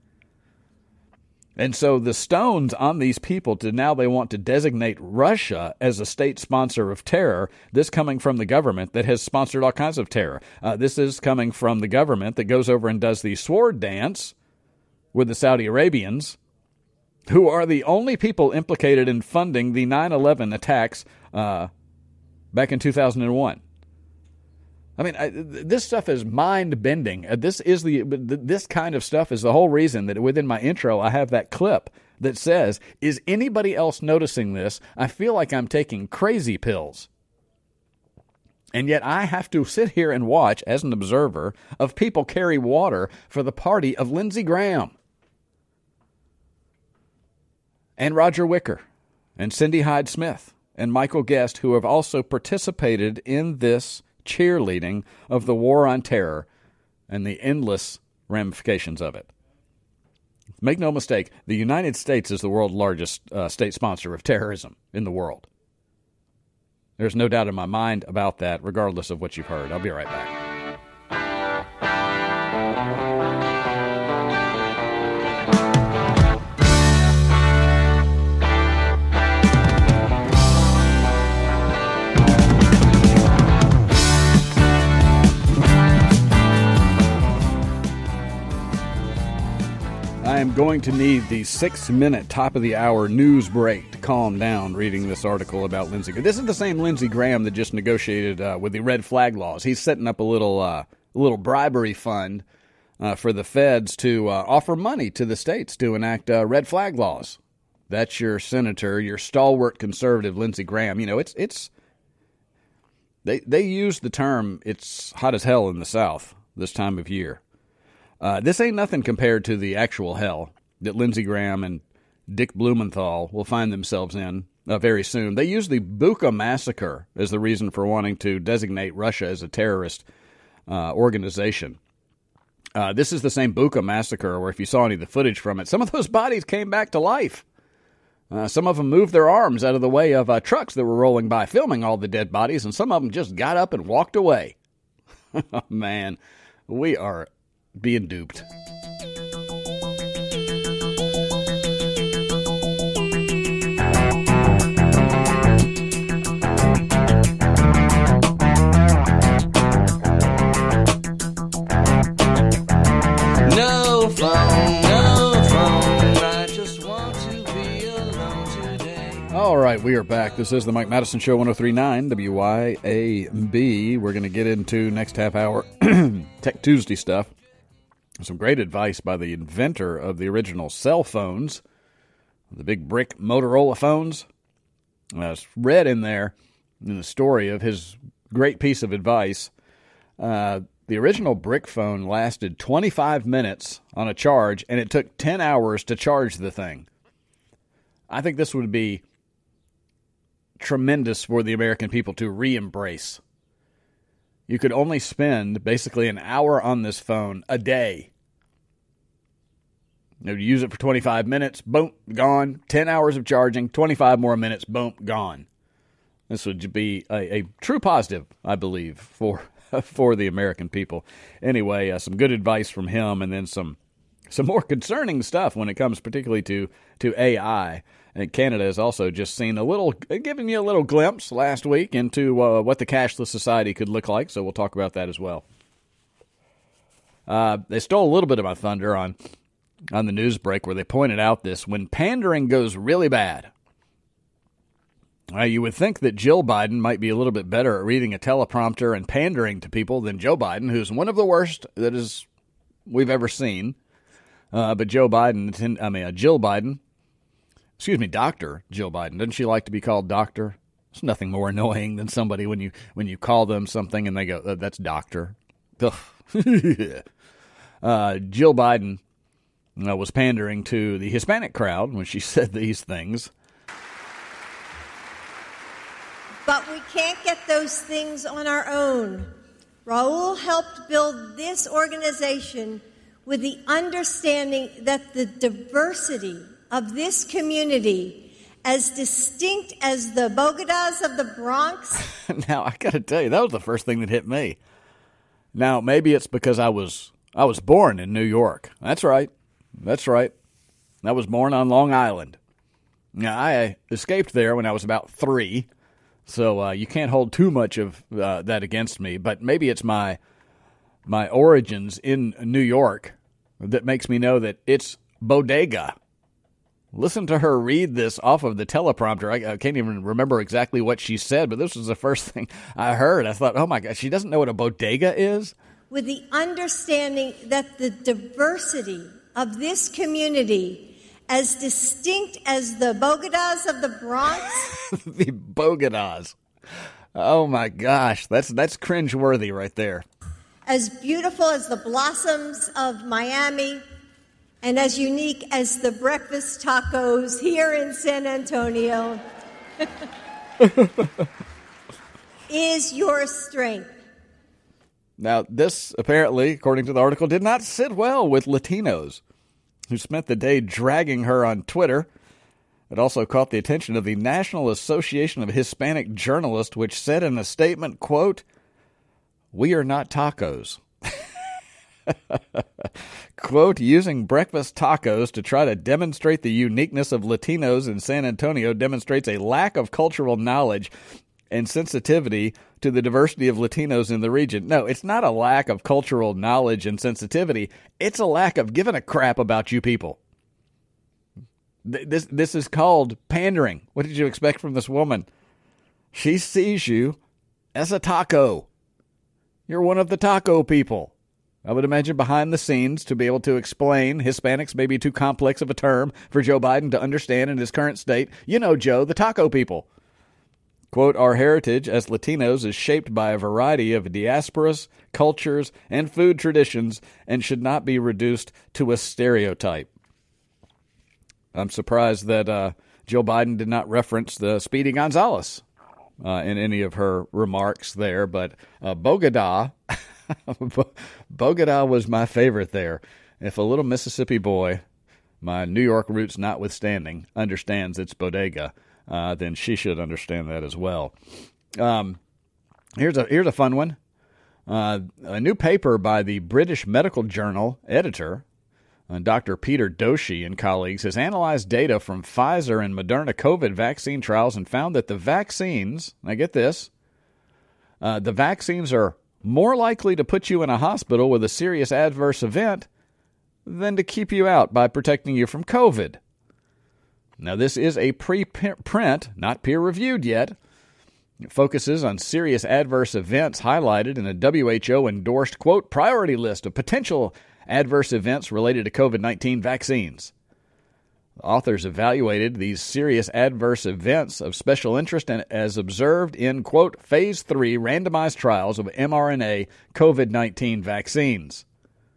And so the stones on these people to now they want to designate Russia as a state sponsor of terror, this coming from the government that has sponsored all kinds of terror. This is coming from the government that goes over and does the sword dance with the Saudi Arabians, who are the only people implicated in funding the 9/11 attacks back in 2001. I mean, this stuff is mind-bending. This kind of stuff is the whole reason that within my intro I have that clip that says, is anybody else noticing this? I feel like I'm taking crazy pills. And yet I have to sit here and watch, as an observer, of people carry water for the party of Lindsey Graham and Roger Wicker and Cindy Hyde-Smith and Michael Guest, who have also participated in this cheerleading of the war on terror and the endless ramifications of it. Make no mistake, the United States is the world's largest state sponsor of terrorism in the world. There's no doubt in my mind about that, regardless of what you've heard. I'll be right back. I am going to need the 6-minute top of the hour news break to calm down reading this article about Lindsey Graham. This is the same Lindsey Graham that just negotiated with the red flag laws. He's setting up a little bribery fund for the feds to offer money to the states to enact red flag laws. That's your senator, your stalwart conservative Lindsey Graham. You know, they use the term "it's hot as hell in the South" this time of year. This ain't nothing compared to the actual hell that Lindsey Graham and Dick Blumenthal will find themselves in very soon. They use the Bucha massacre as the reason for wanting to designate Russia as a terrorist organization. This is the same Bucha massacre where if you saw any of the footage from it, some of those bodies came back to life. Some of them moved their arms out of the way of trucks that were rolling by, filming all the dead bodies, and some of them just got up and walked away. Man, we are being duped. No phone, I just want to be alone today. All right, we are back. This is the Mike Madison Show, 103.9 WYAB. We're going to get into next half hour Tech Tuesday stuff. Some great advice by the inventor of the original cell phones, the big brick Motorola phones. It's read in there in the story of his great piece of advice. The original brick phone lasted 25 minutes on a charge, and it took 10 hours to charge the thing. I think this would be tremendous for the American people to re-embrace. You could only spend basically an hour on this phone a day. You use it for 25 minutes, boom, gone. 10 hours of charging, 25 more minutes, boom, gone. This would be a true positive, I believe, for the American people. Anyway, some good advice from him, and then some more concerning stuff when it comes particularly to AI. And Canada has also just seen giving you a little glimpse last week into what the cashless society could look like, so we'll talk about that as well. They stole a little bit of my thunder on the news break where they pointed out this: when pandering goes really bad. You would think that Jill Biden might be a little bit better at reading a teleprompter and pandering to people than Joe Biden, who's one of the worst we've ever seen. But Jill Biden, Dr. Jill Biden. Doesn't she like to be called doctor? There's nothing more annoying than somebody when you call them something and they go, "That's doctor." Jill Biden was pandering to the Hispanic crowd when she said these things. But we can't get those things on our own. Raul helped build this organization with the understanding that the diversity of this community, as distinct as the Bogotas of the Bronx. Now, I got to tell you, that was the first thing that hit me. Now, maybe it's because I was born in New York. That's right. I was born on Long Island. Now, I escaped there when I was about 3. So you can't hold too much of that against me, but maybe it's my origins in New York that makes me know that it's bodega. Listen to her read this off of the teleprompter. I can't even remember exactly what she said, but this was the first thing I heard. I thought, oh my God, she doesn't know what a bodega is? With the understanding that the diversity of this community, as distinct as the Bogotas of the Bronx. The Bogotas. Oh my gosh, that's cringeworthy right there. As beautiful as the blossoms of Miami, and as unique as the breakfast tacos here in San Antonio, is your strength. Now, this apparently, according to the article, did not sit well with Latinos, who spent the day dragging her on Twitter. It also caught the attention of the National Association of Hispanic Journalists, which said in a statement, quote, "We are not tacos." Quote, "Using breakfast tacos to try to demonstrate the uniqueness of Latinos in San Antonio demonstrates a lack of cultural knowledge and sensitivity to the diversity of Latinos in the region." No, it's not a lack of cultural knowledge and sensitivity. It's a lack of giving a crap about you people. This is called pandering. What did you expect from this woman? She sees you as a taco. You're one of the taco people. I would imagine behind the scenes to be able to explain Hispanics may be too complex of a term for Joe Biden to understand in his current state. You know, Joe, the taco people. Quote, our heritage as Latinos is shaped by a variety of diasporas, cultures, and food traditions and should not be reduced to a stereotype. I'm surprised that Joe Biden did not reference the Speedy Gonzalez in any of her remarks there, but Bogota... Bogota was my favorite there. If a little Mississippi boy, my New York roots notwithstanding, understands it's bodega, then she should understand that as well. Here's a fun one. A new paper by the British Medical Journal editor, Dr. Peter Doshi and colleagues, has analyzed data from Pfizer and Moderna COVID vaccine trials and found that the vaccines, now get this, the vaccines are more likely to put you in a hospital with a serious adverse event than to keep you out by protecting you from COVID. Now, this is a preprint, not peer-reviewed yet. It focuses on serious adverse events highlighted in a WHO-endorsed, quote, priority list of potential adverse events related to COVID-19 vaccines. The authors evaluated these serious adverse events of special interest and as observed in, quote, Phase 3 randomized trials of mRNA COVID-19 vaccines.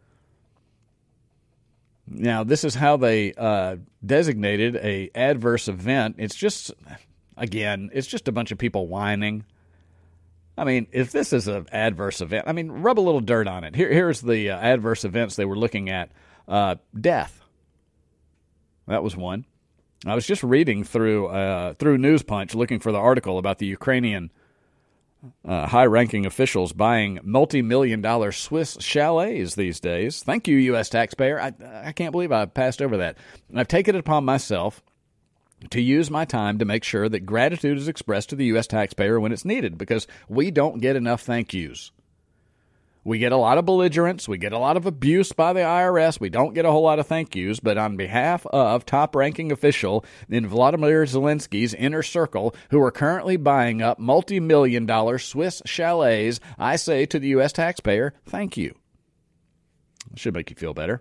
Now, this is how they designated a adverse event. It's just, again, it's just a bunch of people whining. I mean, if this is an adverse event, I mean, rub a little dirt on it. Here's the adverse events they were looking at. Death. That was one. I was just reading through News Punch, looking for the article about the Ukrainian high-ranking officials buying multi-million-dollar Swiss chalets these days. Thank you, U.S. taxpayer. I can't believe I passed over that. I've taken it upon myself to use my time to make sure that gratitude is expressed to the U.S. taxpayer when it's needed, because we don't get enough thank yous. We get a lot of belligerence. We get a lot of abuse by the IRS. We don't get a whole lot of thank yous. But on behalf of top-ranking official in Vladimir Zelensky's inner circle, who are currently buying up multi-million-dollar Swiss chalets, I say to the U.S. taxpayer, thank you. It should make you feel better.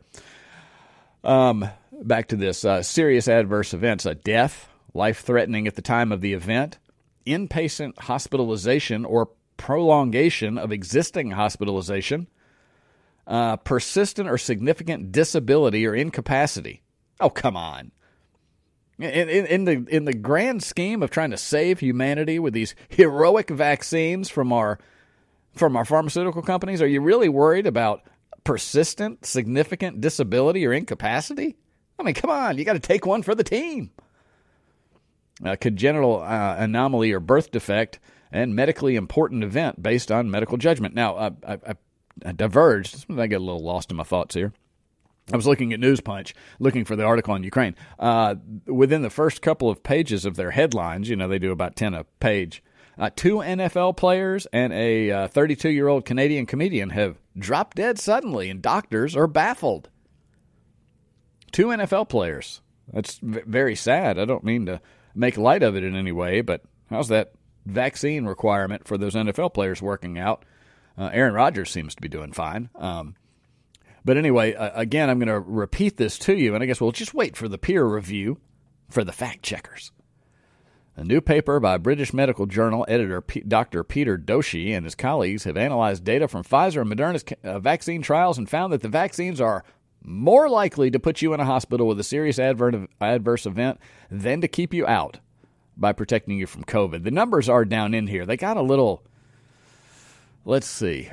Back to this. Serious adverse events. A death, life-threatening at the time of the event, inpatient hospitalization or prolongation of existing hospitalization, persistent or significant disability or incapacity. Oh, come on. In the grand scheme of trying to save humanity with these heroic vaccines from our pharmaceutical companies, are you really worried about persistent, significant disability or incapacity? I mean, come on, you got to take one for the team. Congenital anomaly or birth defect and medically important event based on medical judgment. Now, I diverged. I get a little lost in my thoughts here. I was looking at News Punch, looking for the article on Ukraine. Within the first couple of pages of their headlines, they do about 10 a page, 2 NFL players and a 32-year-old Canadian comedian have dropped dead suddenly, and doctors are baffled. 2 NFL players. That's very sad. I don't mean to make light of it in any way, but how's that vaccine requirement for those NFL players working out? Aaron Rodgers seems to be doing fine. But anyway, again, I'm going to repeat this to you, and I guess we'll just wait for the peer review for the fact checkers. A new paper by British Medical Journal editor Dr. Peter Doshi and his colleagues have analyzed data from Pfizer and Moderna's vaccine trials and found that the vaccines are more likely to put you in a hospital with a serious adverse event than to keep you out by protecting you from COVID. The numbers are down in here. They got a little, let's see.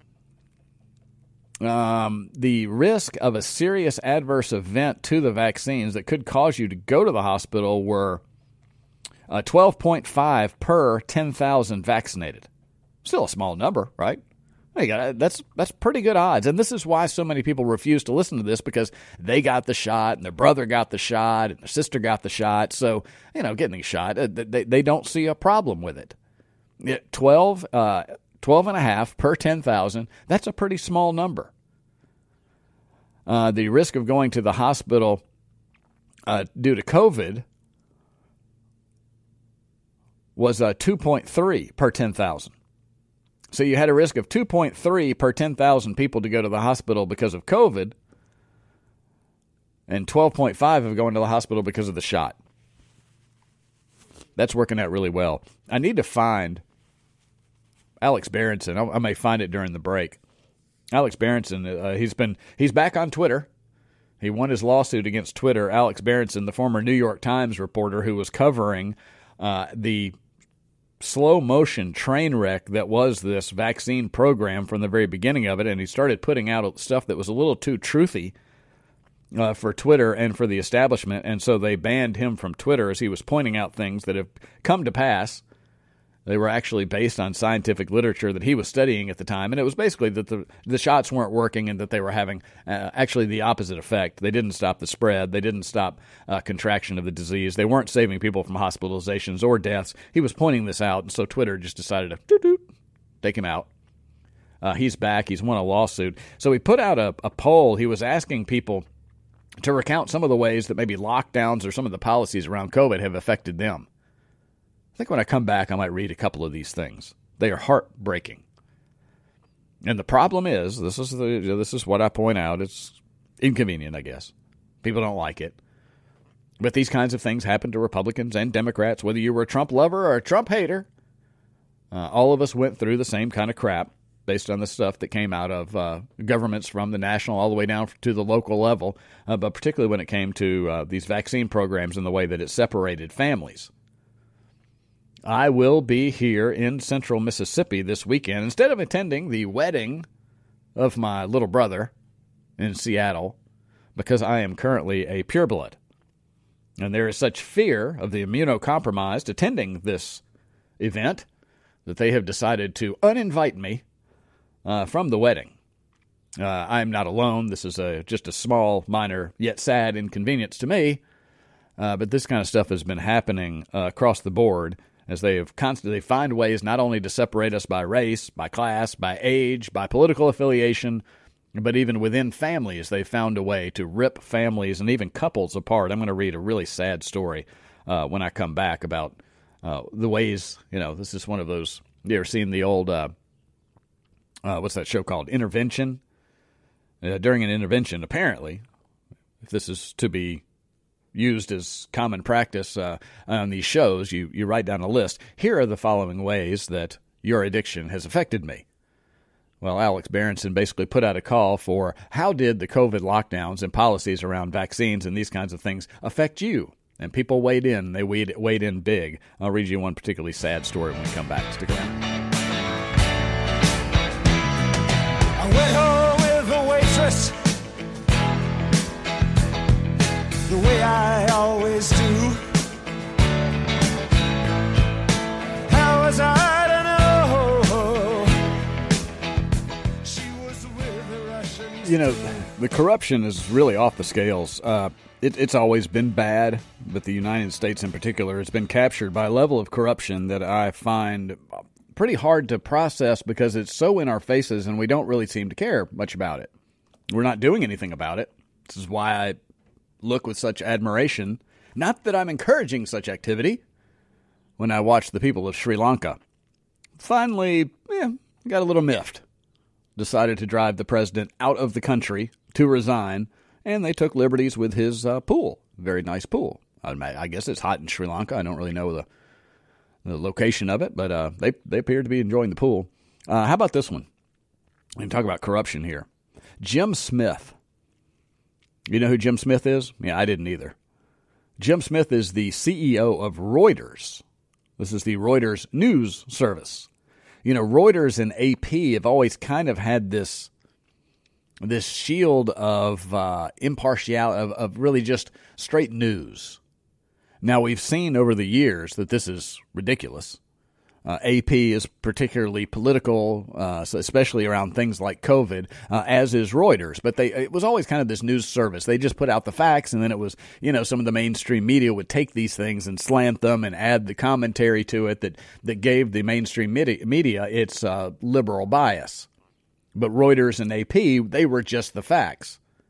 The risk of a serious adverse event to the vaccines that could cause you to go to the hospital were 12.5 per 10,000 vaccinated. Still a small number, right? That's pretty good odds. And this is why so many people refuse to listen to this, because they got the shot and their brother got the shot and their sister got the shot. So, getting a shot, they don't see a problem with it. 12 and a half per 10,000, that's a pretty small number. The risk of going to the hospital due to COVID was 2.3 per 10,000. So you had a risk of 2.3 per 10,000 people to go to the hospital because of COVID, and 12.5 of going to the hospital because of the shot. That's working out really well. I need to find Alex Berenson. I may find it during the break. Alex Berenson, he's back on Twitter. He won his lawsuit against Twitter. Alex Berenson, the former New York Times reporter who was covering the slow-motion train wreck that was this vaccine program from the very beginning of it, and he started putting out stuff that was a little too truthy for Twitter and for the establishment, and so they banned him from Twitter as he was pointing out things that have come to pass. They were actually based on scientific literature that he was studying at the time, and it was basically that the shots weren't working and that they were having actually the opposite effect. They didn't stop the spread. They didn't stop contraction of the disease. They weren't saving people from hospitalizations or deaths. He was pointing this out, and so Twitter just decided to take him out. He's back. He's won a lawsuit. So he put out a poll. He was asking people to recount some of the ways that maybe lockdowns or some of the policies around COVID have affected them. I think when I come back, I might read a couple of these things. They are heartbreaking. And the problem is, this is what I point out. It's inconvenient, I guess. People don't like it. But these kinds of things happen to Republicans and Democrats, whether you were a Trump lover or a Trump hater. All of us went through the same kind of crap based on the stuff that came out of governments from the national all the way down to the local level, but particularly when it came to these vaccine programs and the way that it separated families. I will be here in central Mississippi this weekend. Instead of attending the wedding of my little brother in Seattle, because I am currently a pureblood. And there is such fear of the immunocompromised attending this event that they have decided to uninvite me from the wedding. I'm not alone. This is just a small, minor, yet sad inconvenience to me. But this kind of stuff has been happening across the board, as they have constantly find ways not only to separate us by race, by class, by age, by political affiliation, but even within families, they've found a way to rip families and even couples apart. I'm going to read a really sad story when I come back about the ways, this is one of those, you ever seen the old, what's that show called, Intervention? During an intervention, apparently, if this is to be used as common practice on these shows, you write down a list. Here are the following ways that your addiction has affected me. Well, Alex Berenson basically put out a call for how did the COVID lockdowns and policies around vaccines and these kinds of things affect you? And people weighed in. They weighed in big. I'll read you one particularly sad story when we come back. Stick around. I went home with a waitress, the way I always do. How was I to know? She was with the Russians. The corruption is really off the scales. It's always been bad, but the United States in particular has been captured by a level of corruption that I find pretty hard to process because it's so in our faces and we don't really seem to care much about it. We're not doing anything about it. This is why I look with such admiration, not that I'm encouraging such activity, when I watch the people of Sri Lanka. Finally, got a little miffed. Decided to drive the president out of the country to resign, and they took liberties with his pool. Very nice pool. I guess it's hot in Sri Lanka. I don't really know the location of it, but they appear to be enjoying the pool. How about this one? We can talk about corruption here. Jim Smith. You know who Jim Smith is? Yeah, I didn't either. Jim Smith is the CEO of Reuters. This is the Reuters news service. Reuters and AP have always kind of had this shield of impartiality, of really just straight news. Now, we've seen over the years that this is ridiculous. AP is particularly political, especially around things like COVID, as is Reuters. But it was always kind of this news service. They just put out the facts, and then it was, some of the mainstream media would take these things and slant them and add the commentary to it that gave the mainstream media its liberal bias. But Reuters and AP, they were just the facts.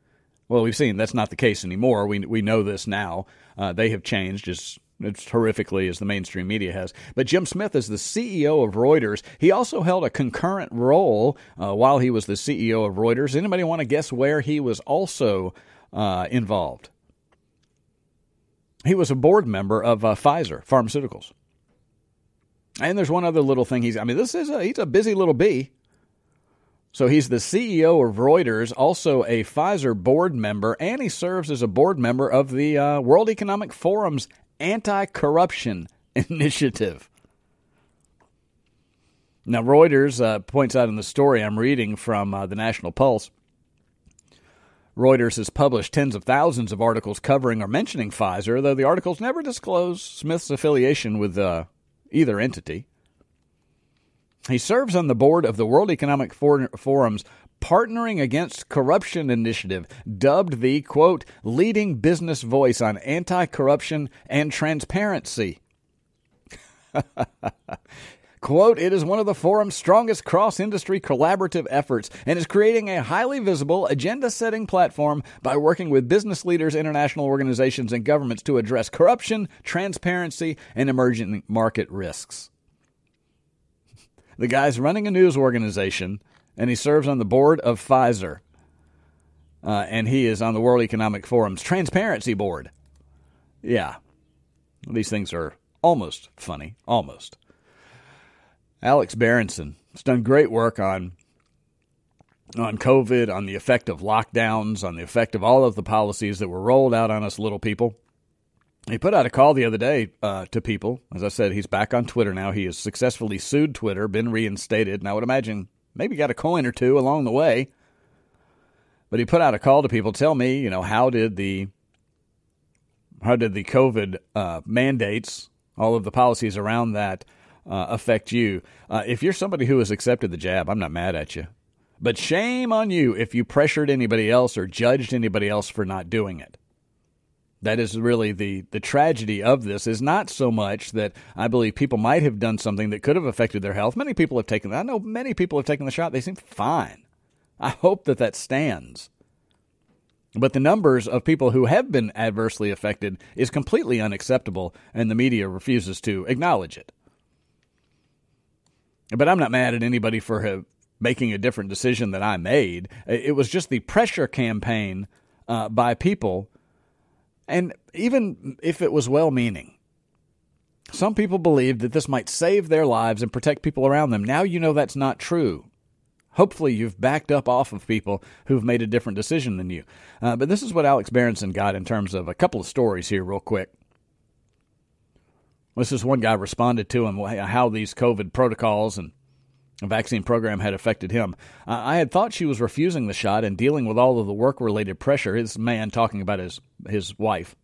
Well, we've seen that's not the case anymore. We know this now. They have changed as horrifically as the mainstream media has. But Jim Smith is the CEO of Reuters. He also held a concurrent role while he was the CEO of Reuters. Anybody want to guess where he was also involved? He was a board member of Pfizer Pharmaceuticals. And there's one other little thing he's a busy little bee. So he's the CEO of Reuters, also a Pfizer board member, and he serves as a board member of the World Economic Forum's Anti-Corruption Initiative. Now, Reuters points out in the story I'm reading from the National Pulse, Reuters has published tens of thousands of articles covering or mentioning Pfizer, though the articles never disclose Smith's affiliation with either entity. He serves on the board of the World Economic Forum's Partnering Against Corruption Initiative, dubbed the, quote, leading business voice on anti-corruption and transparency. Quote, it is one of the forum's strongest cross-industry collaborative efforts and is creating a highly visible, agenda-setting platform by working with business leaders, international organizations, and governments to address corruption, transparency, and emerging market risks. The guy's running a news organization, and he serves on the board of Pfizer. And he is on the World Economic Forum's Transparency Board. Yeah, these things are almost funny, almost. Alex Berenson has done great work on COVID, on the effect of lockdowns, on the effect of all of the policies that were rolled out on us little people. He put out a call the other day to people. As I said, he's back on Twitter now. He has successfully sued Twitter, been reinstated, and I would imagine maybe got a coin or two along the way. But he put out a call to people, tell me, how did the COVID mandates, all of the policies around that, affect you? If you're somebody who has accepted the jab, I'm not mad at you. But shame on you if you pressured anybody else or judged anybody else for not doing it. That is really the tragedy of this, is not so much that I believe people might have done something that could have affected their health. I know many people have taken the shot. They seem fine. I hope that stands. But the numbers of people who have been adversely affected is completely unacceptable, and the media refuses to acknowledge it. But I'm not mad at anybody for making a different decision than I made. It was just the pressure campaign by people. And even if it was well-meaning, some people believed that this might save their lives and protect people around them. Now you know that's not true. Hopefully you've backed up off of people who've made a different decision than you. But this is what Alex Berenson got in terms of a couple of stories here real quick. This is one guy responded to him, how these COVID protocols and a vaccine program had affected him. I had thought she was refusing the shot and dealing with all of the work-related pressure. His man talking about his wife.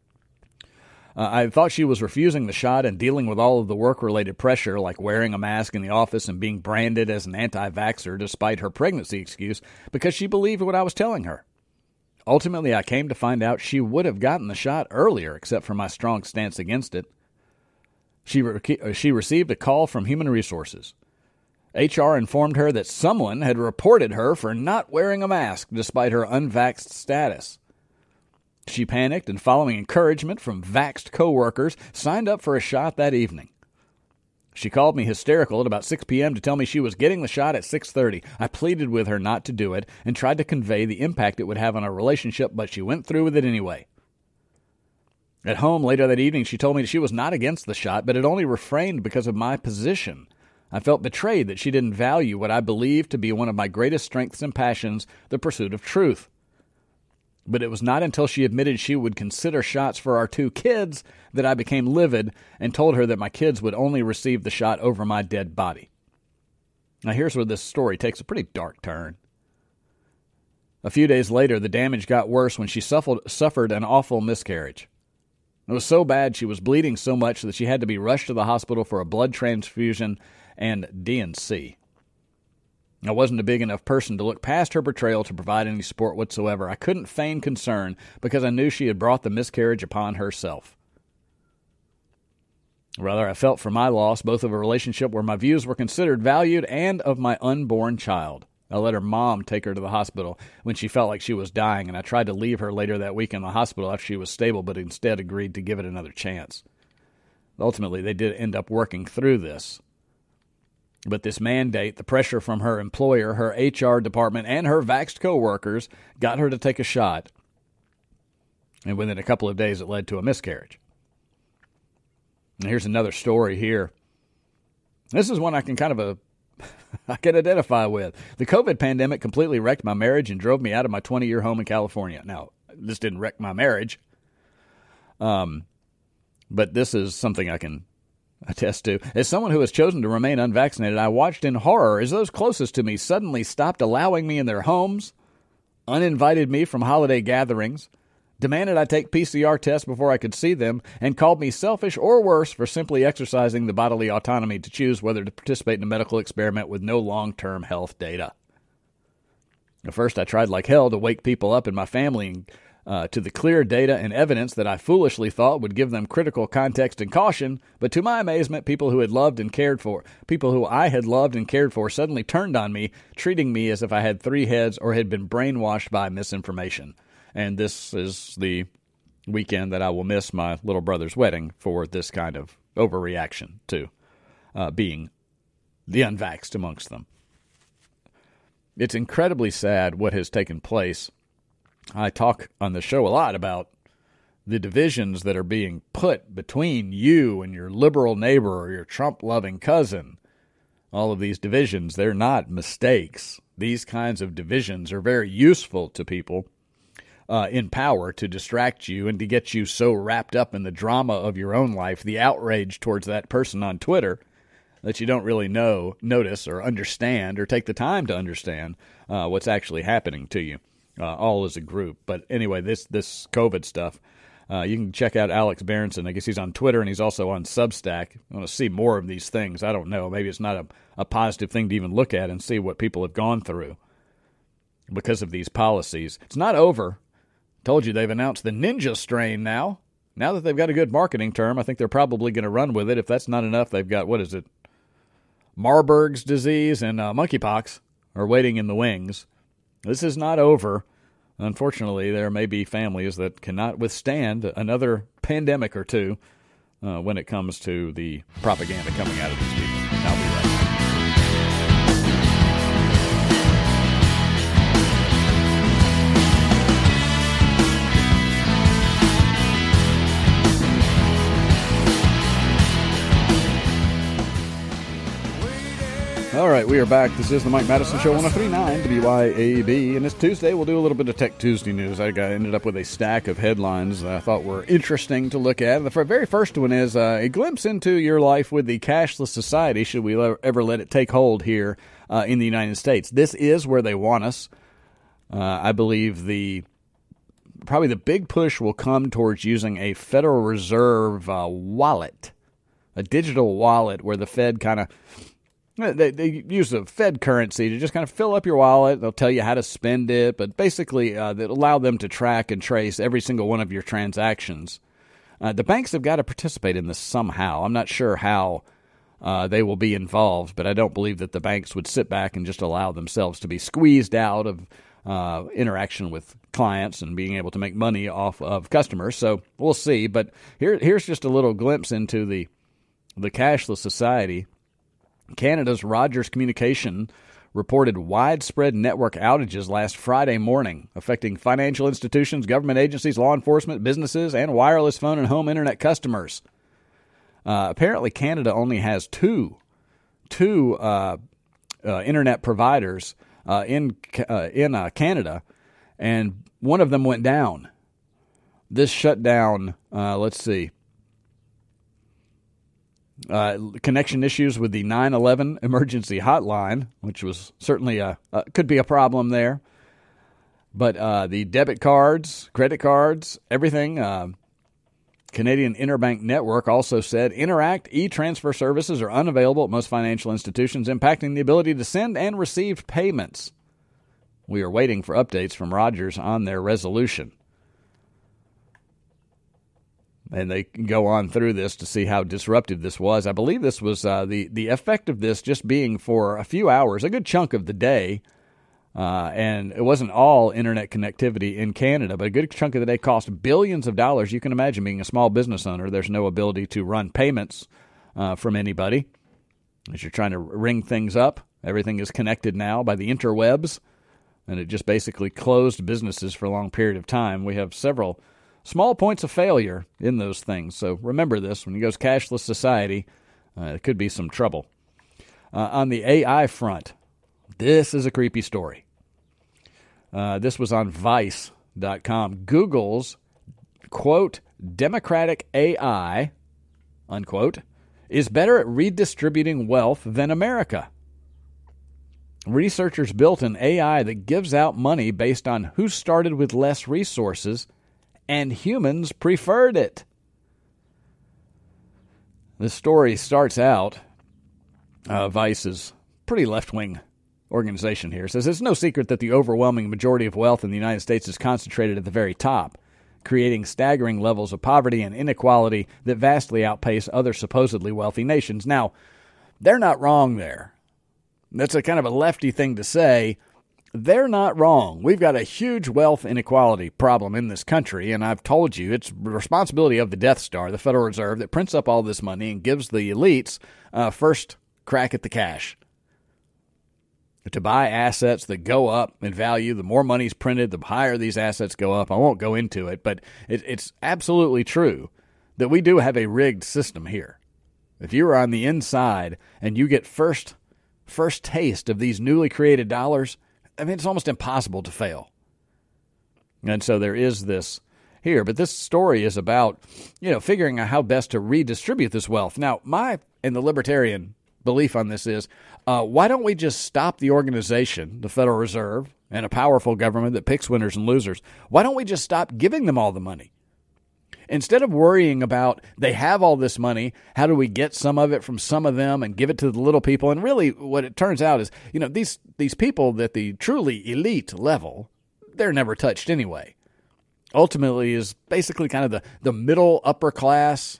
I thought she was refusing the shot and dealing with all of the work-related pressure, like wearing a mask in the office and being branded as an anti-vaxxer despite her pregnancy excuse, because she believed what I was telling her. Ultimately, I came to find out she would have gotten the shot earlier, except for my strong stance against it. She received a call from Human Resources. HR informed her that someone had reported her for not wearing a mask despite her unvaxxed status. She panicked and, following encouragement from vaxxed coworkers, signed up for a shot that evening. She called me hysterical at about 6 p.m. to tell me she was getting the shot at 6:30. I pleaded with her not to do it and tried to convey the impact it would have on our relationship, but she went through with it anyway. At home later that evening, she told me that she was not against the shot, but had only refrained because of my position. I felt betrayed that she didn't value what I believed to be one of my greatest strengths and passions, the pursuit of truth. But it was not until she admitted she would consider shots for our 2 kids that I became livid and told her that my kids would only receive the shot over my dead body. Now here's where this story takes a pretty dark turn. A few days later, the damage got worse when she suffered an awful miscarriage. It was so bad she was bleeding so much that she had to be rushed to the hospital for a blood transfusion and D&C. I wasn't a big enough person to look past her betrayal to provide any support whatsoever. I couldn't feign concern because I knew she had brought the miscarriage upon herself. Rather, I felt for my loss, both of a relationship where my views were considered valued and of my unborn child. I let her mom take her to the hospital when she felt like she was dying, and I tried to leave her later that week in the hospital after she was stable, but instead agreed to give it another chance. Ultimately, they did end up working through this. But this mandate, the pressure from her employer, her HR department, and her vaxxed coworkers got her to take a shot. And within a couple of days, it led to a miscarriage. And here's another story here. This is one I can I can identify with. The COVID pandemic completely wrecked my marriage and drove me out of my 20-year home in California. Now, this didn't wreck my marriage. But this is something I can attest to. As someone who has chosen to remain unvaccinated, I watched in horror as those closest to me suddenly stopped allowing me in their homes, uninvited me from holiday gatherings, demanded I take PCR tests before I could see them, and called me selfish or worse for simply exercising the bodily autonomy to choose whether to participate in a medical experiment with no long-term health data. At first, I tried like hell to wake people up in my family to the clear data and evidence that I foolishly thought would give them critical context and caution, but to my amazement, people who I had loved and cared for suddenly turned on me, treating me as if I had 3 heads or had been brainwashed by misinformation. And this is the weekend that I will miss my little brother's wedding for this kind of overreaction to being the unvaxxed amongst them. It's incredibly sad what has taken place. I talk on the show a lot about the divisions that are being put between you and your liberal neighbor or your Trump-loving cousin. All of these divisions, they're not mistakes. These kinds of divisions are very useful to people in power to distract you and to get you so wrapped up in the drama of your own life, the outrage towards that person on Twitter, that you don't really notice or understand or take the time to understand what's actually happening to you. All as a group. But anyway, this COVID stuff, you can check out Alex Berenson. I guess he's on Twitter and he's also on Substack. I want to see more of these things. I don't know. Maybe it's not a positive thing to even look at and see what people have gone through because of these policies. It's not over. Told you they've announced the ninja strain now. Now that they've got a good marketing term, I think they're probably going to run with it. If that's not enough, they've got, Marburg's disease and monkeypox are waiting in the wings. This is not over. Unfortunately, there may be families that cannot withstand another pandemic or two when it comes to the propaganda coming out of these people. I'll be right back. All right, we are back. This is the Mike Madison Show, 103.9 WYAB, and it's Tuesday. We'll do a little bit of Tech Tuesday news. I ended up with a stack of headlines that I thought were interesting to look at. The very first one is a glimpse into your life with the cashless society, should we ever let it take hold here in the United States. This is where they want us. I believe probably the big push will come towards using a Federal Reserve wallet, a digital wallet where the Fed kind of... They use the Fed currency to just kind of fill up your wallet. They'll tell you how to spend it, but basically that allow them to track and trace every single one of your transactions. The banks have got to participate in this somehow. I'm not sure how they will be involved, but I don't believe that the banks would sit back and just allow themselves to be squeezed out of interaction with clients and being able to make money off of customers. So we'll see. But here's just a little glimpse into the cashless society. Canada's Rogers Communication reported widespread network outages last Friday morning, affecting financial institutions, government agencies, law enforcement, businesses, and wireless phone and home internet customers. Apparently, Canada only has two internet providers in Canada, and one of them went down. This shut down, connection issues with the 911 emergency hotline, which was certainly could be a problem there. But the debit cards, credit cards, everything. Canadian Interbank Network also said Interact e-transfer services are unavailable at most financial institutions, impacting the ability to send and receive payments. We are waiting for updates from Rogers on their resolution. And they go on through this to see how disruptive this was. I believe this was the effect of this just being for a few hours, a good chunk of the day, And it wasn't all internet connectivity in Canada, but a good chunk of the day cost billions of dollars. You can imagine being a small business owner, there's no ability to run payments from anybody. As you're trying to ring things up, everything is connected now by the interwebs, and it just basically closed businesses for a long period of time. We have several small points of failure in those things. So remember this, when you go to cashless society, it could be some trouble. On the AI front, this is a creepy story. This was on Vice.com. Google's, quote, democratic AI, unquote, is better at redistributing wealth than America. Researchers built an AI that gives out money based on who started with less resources, and humans preferred it. The story starts out, Vice's pretty left-wing organization here says it's no secret that the overwhelming majority of wealth in the United States is concentrated at the very top, creating staggering levels of poverty and inequality that vastly outpace other supposedly wealthy nations. Now, they're not wrong there. That's a kind of a lefty thing to say. They're not wrong. We've got a huge wealth inequality problem in this country, and I've told you it's the responsibility of the Death Star, the Federal Reserve, that prints up all this money and gives the elites first crack at the cash. To buy assets that go up in value, the more money's printed, the higher these assets go up. I won't go into it, but it's absolutely true that we do have a rigged system here. If you are on the inside and you get first taste of these newly created dollars, I mean, it's almost impossible to fail. And so there is this here. But this story is about, figuring out how best to redistribute this wealth. Now, my and the libertarian belief on this is, why don't we just stop the organization, the Federal Reserve, and a powerful government that picks winners and losers? Why don't we just stop giving them all the money? Instead of worrying about they have all this money, how do we get some of it from some of them and give it to the little people? And really what it turns out is, these people at the truly elite level, they're never touched anyway. Ultimately is basically kind of the middle upper class,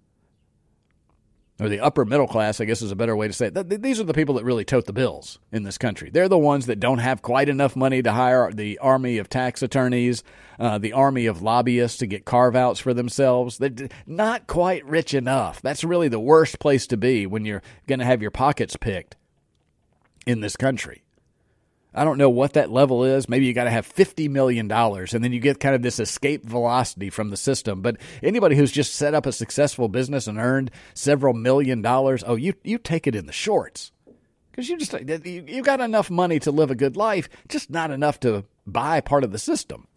or the upper middle class, I guess is a better way to say it. These are the people that really tote the bills in this country. They're the ones that don't have quite enough money to hire the army of tax attorneys, the army of lobbyists to get carve-outs for themselves. They're not quite rich enough. That's really the worst place to be when you're going to have your pockets picked in this country. I don't know what that level is. Maybe you got to have $50 million, and then you get kind of this escape velocity from the system. But anybody who's just set up a successful business and earned several $1 million, you take it in the shorts. Because you got enough money to live a good life, just not enough to buy part of the system.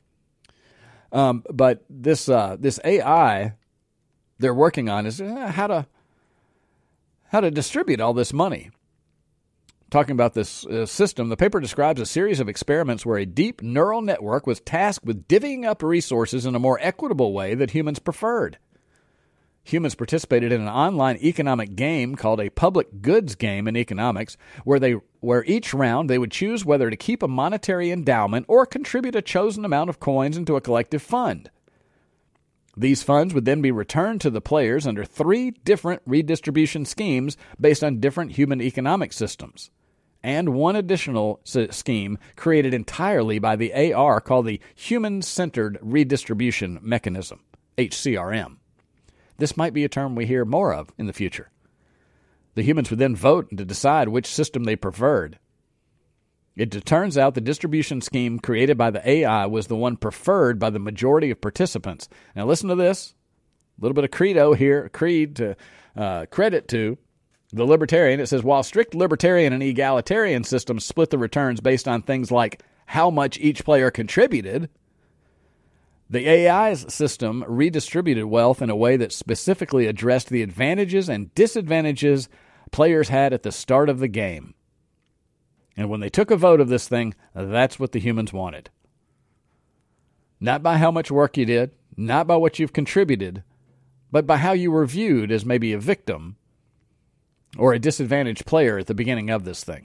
But this AI they're working on is how to distribute all this money. Talking about this system, the paper describes a series of experiments where a deep neural network was tasked with divvying up resources in a more equitable way that humans preferred. Humans participated in an online economic game called a public goods game in economics, where each round they would choose whether to keep a monetary endowment or contribute a chosen amount of coins into a collective fund. These funds would then be returned to the players under 3 different redistribution schemes based on different human economic systems, and one additional scheme created entirely by the AR called the Human-Centered Redistribution Mechanism, HCRM. This might be a term we hear more of in the future. The humans would then vote to decide which system they preferred. It turns out the distribution scheme created by the AI was the one preferred by the majority of participants. Now listen to this. A little bit of creed to credit to the libertarian. It says, while strict libertarian and egalitarian systems split the returns based on things like how much each player contributed, the AI's system redistributed wealth in a way that specifically addressed the advantages and disadvantages players had at the start of the game. And when they took a vote of this thing, that's what the humans wanted. Not by how much work you did, not by what you've contributed, but by how you were viewed as maybe a victim or a disadvantaged player at the beginning of this thing.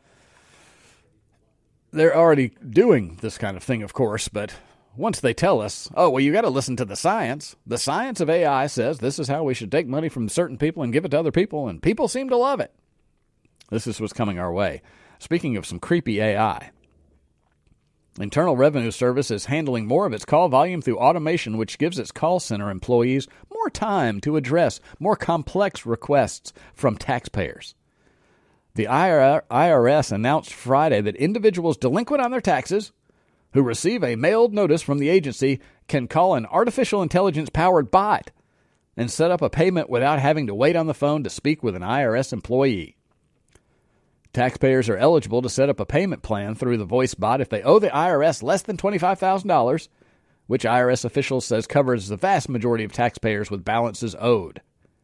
They're already doing this kind of thing, of course, but once they tell us, oh, well, you got to listen to the science of AI says this is how we should take money from certain people and give it to other people, and people seem to love it. This is what's coming our way. Speaking of some creepy AI, Internal Revenue Service is handling more of its call volume through automation, which gives its call center employees more time to address more complex requests from taxpayers. The IRS announced Friday that individuals delinquent on their taxes who receive a mailed notice from the agency can call an artificial intelligence-powered bot and set up a payment without having to wait on the phone to speak with an IRS employee. Taxpayers are eligible to set up a payment plan through the voice bot if they owe the IRS less than $25,000, which IRS officials says covers the vast majority of taxpayers with balances owed.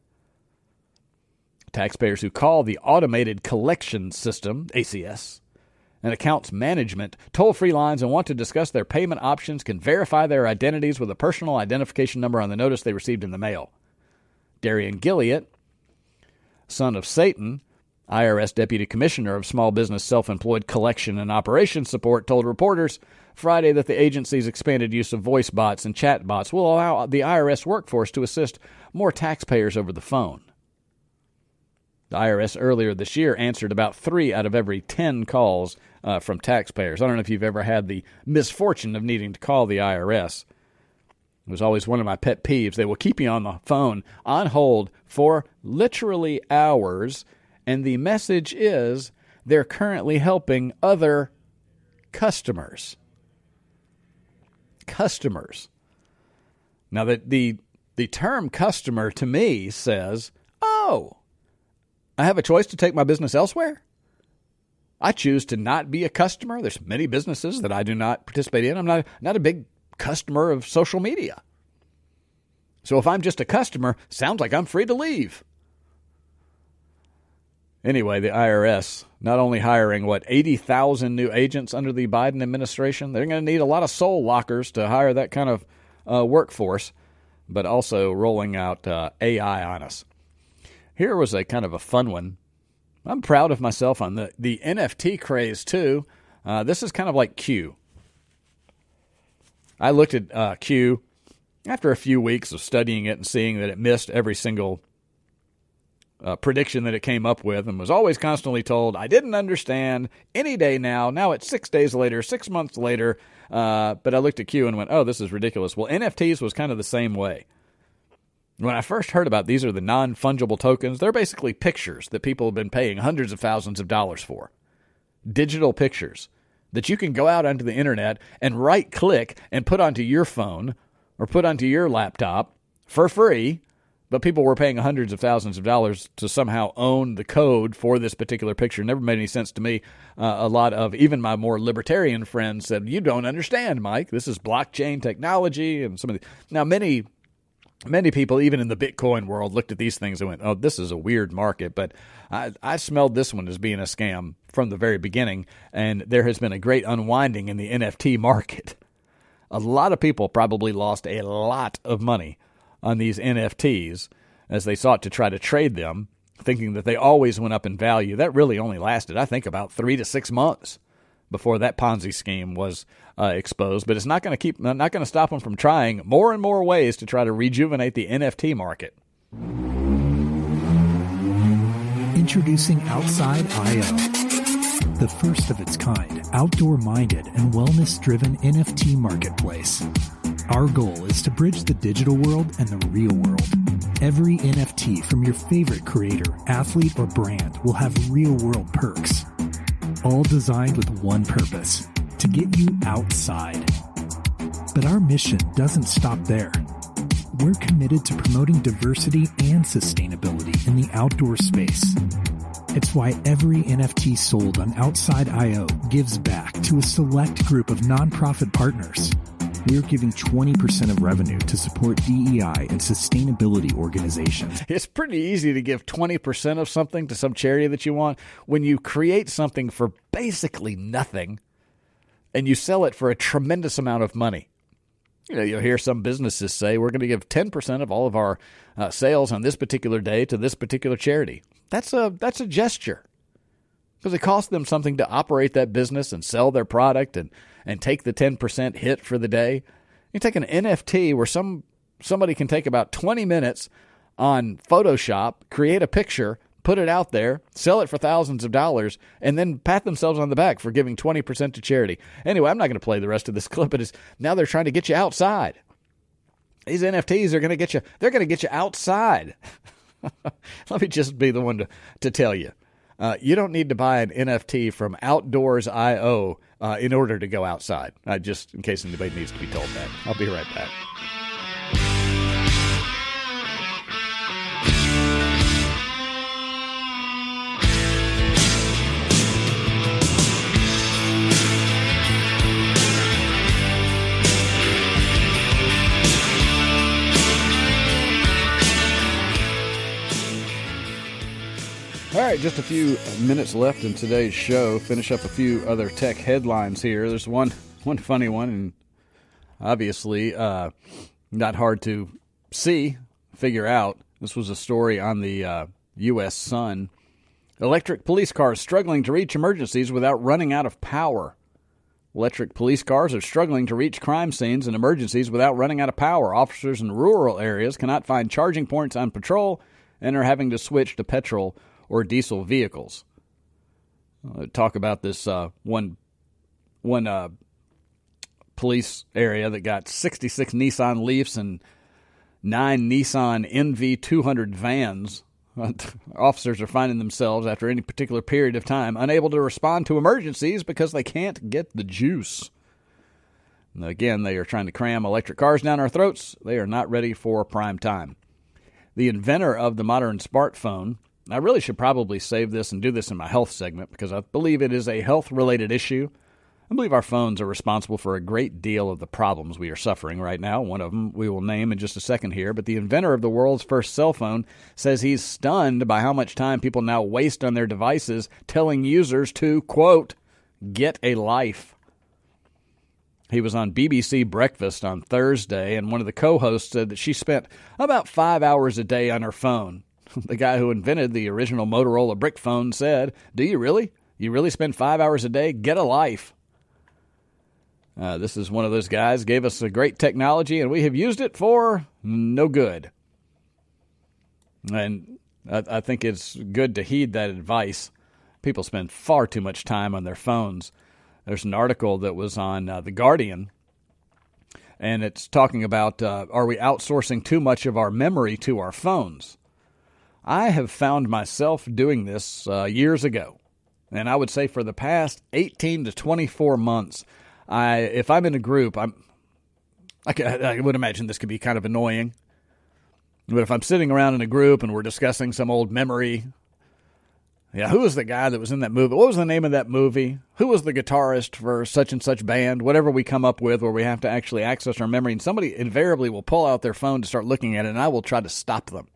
Taxpayers who call the Automated Collection System, ACS, and accounts management toll-free lines and want to discuss their payment options can verify their identities with a personal identification number on the notice they received in the mail. Darian Gilliott, son of Satan, IRS Deputy Commissioner of Small Business Self-Employed Collection and Operations Support, told reporters Friday that the agency's expanded use of voice bots and chat bots will allow the IRS workforce to assist more taxpayers over the phone. The IRS earlier this year answered about 3 out of every 10 calls from taxpayers. I don't know if you've ever had the misfortune of needing to call the IRS. It was always one of my pet peeves. They will keep you on the phone on hold for literally hours, and the message is they're currently helping other customers. Customers. Now, the term customer to me says, oh, I have a choice to take my business elsewhere. I choose to not be a customer. There's many businesses that I do not participate in. I'm not a big customer of social media. So if I'm just a customer, sounds like I'm free to leave. Anyway, the IRS not only hiring, 80,000 new agents under the Biden administration, they're going to need a lot of soul lockers to hire that kind of workforce, but also rolling out AI on us. Here was a kind of a fun one. I'm proud of myself on the NFT craze, too. This is kind of like Q. I looked at Q after a few weeks of studying it and seeing that it missed every single prediction that it came up with and was always constantly told, I didn't understand, any day now. Now it's 6 days later, 6 months later. But I looked at Q and went, oh, this is ridiculous. Well, NFTs was kind of the same way. When I first heard about these are the non-fungible tokens, they're basically pictures that people have been paying hundreds of thousands of dollars for. Digital pictures that you can go out onto the internet and right-click and put onto your phone or put onto your laptop for free, but people were paying hundreds of thousands of dollars to somehow own the code for this particular picture. Never made any sense to me. A lot of even my more libertarian friends said, you don't understand, Mike. This is blockchain technology. And some of the now many people, even in the Bitcoin world, looked at these things and went, oh, this is a weird market. But I smelled this one as being a scam from the very beginning, and there has been a great unwinding in the NFT market. A lot of people probably lost a lot of money on these NFTs as they sought to try to trade them, thinking that they always went up in value. That really only lasted, I think, about 3 to 6 months before that Ponzi scheme was exposed. But it's not going to stop them from trying more and more ways to try to rejuvenate the NFT market. Introducing Outside.io, the first of its kind, outdoor-minded and wellness-driven NFT marketplace. Our goal is to bridge the digital world and the real world. Every NFT from your favorite creator, athlete, or brand will have real-world perks, all designed with one purpose, to get you outside. But our mission doesn't stop there. We're committed to promoting diversity and sustainability in the outdoor space. It's why every NFT sold on Outside.io gives back to a select group of nonprofit partners. We're giving 20% of revenue to support DEI and sustainability organizations. It's pretty easy to give 20% of something to some charity that you want when you create something for basically nothing and you sell it for a tremendous amount of money. You know, you'll hear some businesses say, we're going to give 10% of all of our sales on this particular day to this particular charity. That's a gesture, because it costs them something to operate that business and sell their product and take the 10% hit for the day. You take an NFT where somebody can take about 20 minutes on Photoshop, create a picture, put it out there, sell it for thousands of dollars, and then pat themselves on the back for giving 20% to charity. Anyway, I'm not going to play the rest of this clip. Now they're trying to get you outside. These NFTs are going to get you. They're going to get you outside. Let me just be the one to tell you. You don't need to buy an NFT from Outdoors.io in order to go outside. Just in case anybody needs to be told that. I'll be right back. All right, just a few minutes left in today's show. Finish up a few other tech headlines here. There's one funny one, and obviously not hard to figure out. This was a story on the U.S. Sun. Electric police cars struggling to reach emergencies without running out of power. Electric police cars are struggling to reach crime scenes and emergencies without running out of power. Officers in rural areas cannot find charging points on patrol and are having to switch to petrol or diesel vehicles. Talk about this one police area that got 66 Nissan Leafs and 9 Nissan NV200 vans. Officers are finding themselves, after any particular period of time, unable to respond to emergencies because they can't get the juice. And again, they are trying to cram electric cars down our throats. They are not ready for prime time. The inventor of the modern smartphone, I really should probably save this and do this in my health segment because I believe it is a health-related issue. I believe our phones are responsible for a great deal of the problems we are suffering right now. One of them we will name in just a second here. But the inventor of the world's first cell phone says he's stunned by how much time people now waste on their devices telling users to, quote, get a life. He was on BBC Breakfast on Thursday, and one of the co-hosts said that she spent about 5 hours a day on her phone. The guy who invented the original Motorola brick phone said, "Do you really? You really spend 5 hours a day? Get a life." This is one of those guys, gave us a great technology, and we have used it for no good. And I think it's good to heed that advice. People spend far too much time on their phones. There's an article that was on The Guardian, and it's talking about, are we outsourcing too much of our memory to our phones? I have found myself doing this years ago, and I would say for the past 18 to 24 months, if I'm in a group, I would imagine this could be kind of annoying, but if I'm sitting around in a group and we're discussing some old memory, who was the guy that was in that movie? What was the name of that movie? Who was the guitarist for such and such band? Whatever we come up with where we have to actually access our memory, and somebody invariably will pull out their phone to start looking at it, and I will try to stop them.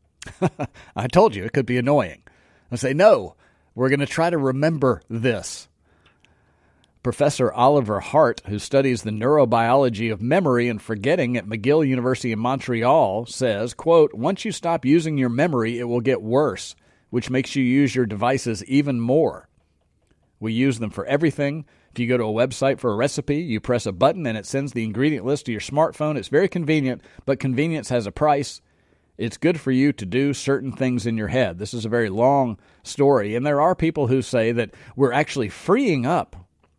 I told you it could be annoying. I say, no, we're going to try to remember this. Professor Oliver Hart, who studies the neurobiology of memory and forgetting at McGill University in Montreal, says, quote, once you stop using your memory, it will get worse, which makes you use your devices even more. We use them for everything. If you go to a website for a recipe, you press a button and it sends the ingredient list to your smartphone. It's very convenient, but convenience has a price. It's good for you to do certain things in your head. This is a very long story, and there are people who say that we're actually freeing up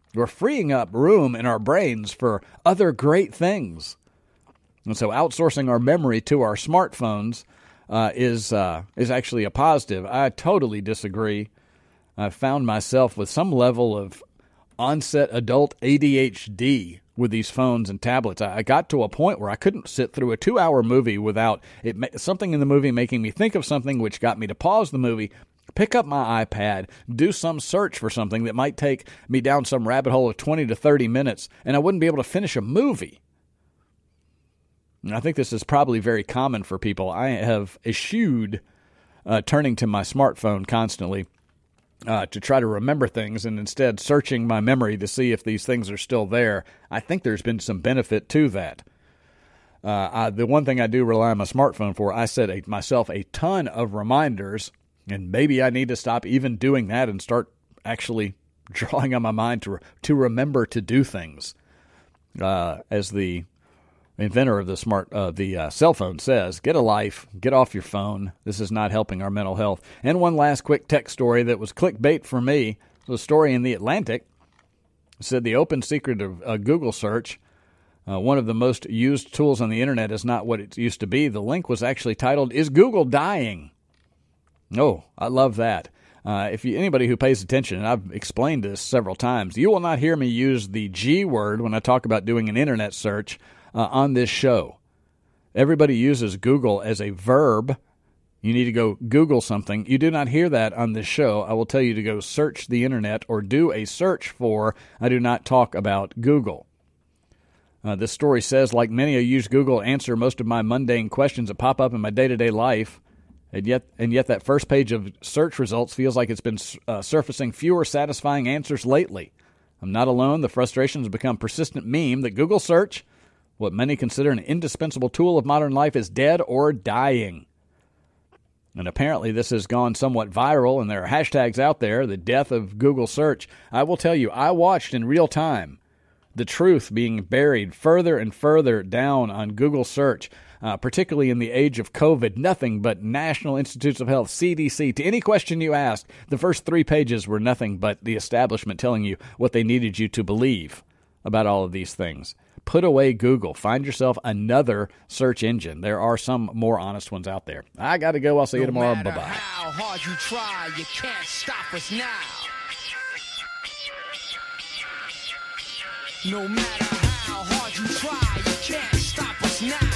room in our brains for other great things. And so outsourcing our memory to our smartphones is actually a positive. I totally disagree. I found myself with some level of onset adult ADHD with these phones and tablets. I got to a point where I couldn't sit through a 2-hour movie without something in the movie making me think of something, which got me to pause the movie, pick up my iPad, do some search for something that might take me down some rabbit hole of 20 to 30 minutes, and I wouldn't be able to finish a movie. And I think this is probably very common for people. I have eschewed turning to my smartphone constantly to try to remember things, and instead searching my memory to see if these things are still there. I think there's been some benefit to that. The one thing I do rely on my smartphone for, I set myself a ton of reminders, and maybe I need to stop even doing that and start actually drawing on my mind to remember to do things. As the inventor of the cell phone, says, get a life, get off your phone. This is not helping our mental health. And one last quick tech story that was clickbait for me. The story in The Atlantic said the open secret of Google search, one of the most used tools on the internet, is not what it used to be. The link was actually titled, "Is Google Dying?" Oh, I love that. Anybody who pays attention, and I've explained this several times, you will not hear me use the G word when I talk about doing an internet search on this show. Everybody uses Google as a verb. You need to go Google something. You do not hear that on this show. I will tell you to go search the internet or do a search for. I do not talk about Google. This story says, like many, I use Google to answer most of my mundane questions that pop up in my day-to-day life. And yet that first page of search results feels like it's been surfacing fewer satisfying answers lately. I'm not alone. The frustration has become a persistent meme that Google search, what many consider an indispensable tool of modern life, is dead or dying. And apparently this has gone somewhat viral, and there are hashtags out there, the death of Google search. I will tell you, I watched in real time the truth being buried further and further down on Google search, particularly in the age of COVID. Nothing but National Institutes of Health, CDC. To any question you asked, the first 3 pages were nothing but the establishment telling you what they needed you to believe about all of these things. Put away Google. Find yourself another search engine. There are some more honest ones out there. I got to go. I'll see you tomorrow. Bye-bye. How hard you try, you can't stop us now. No matter how hard you try, you can't stop us now.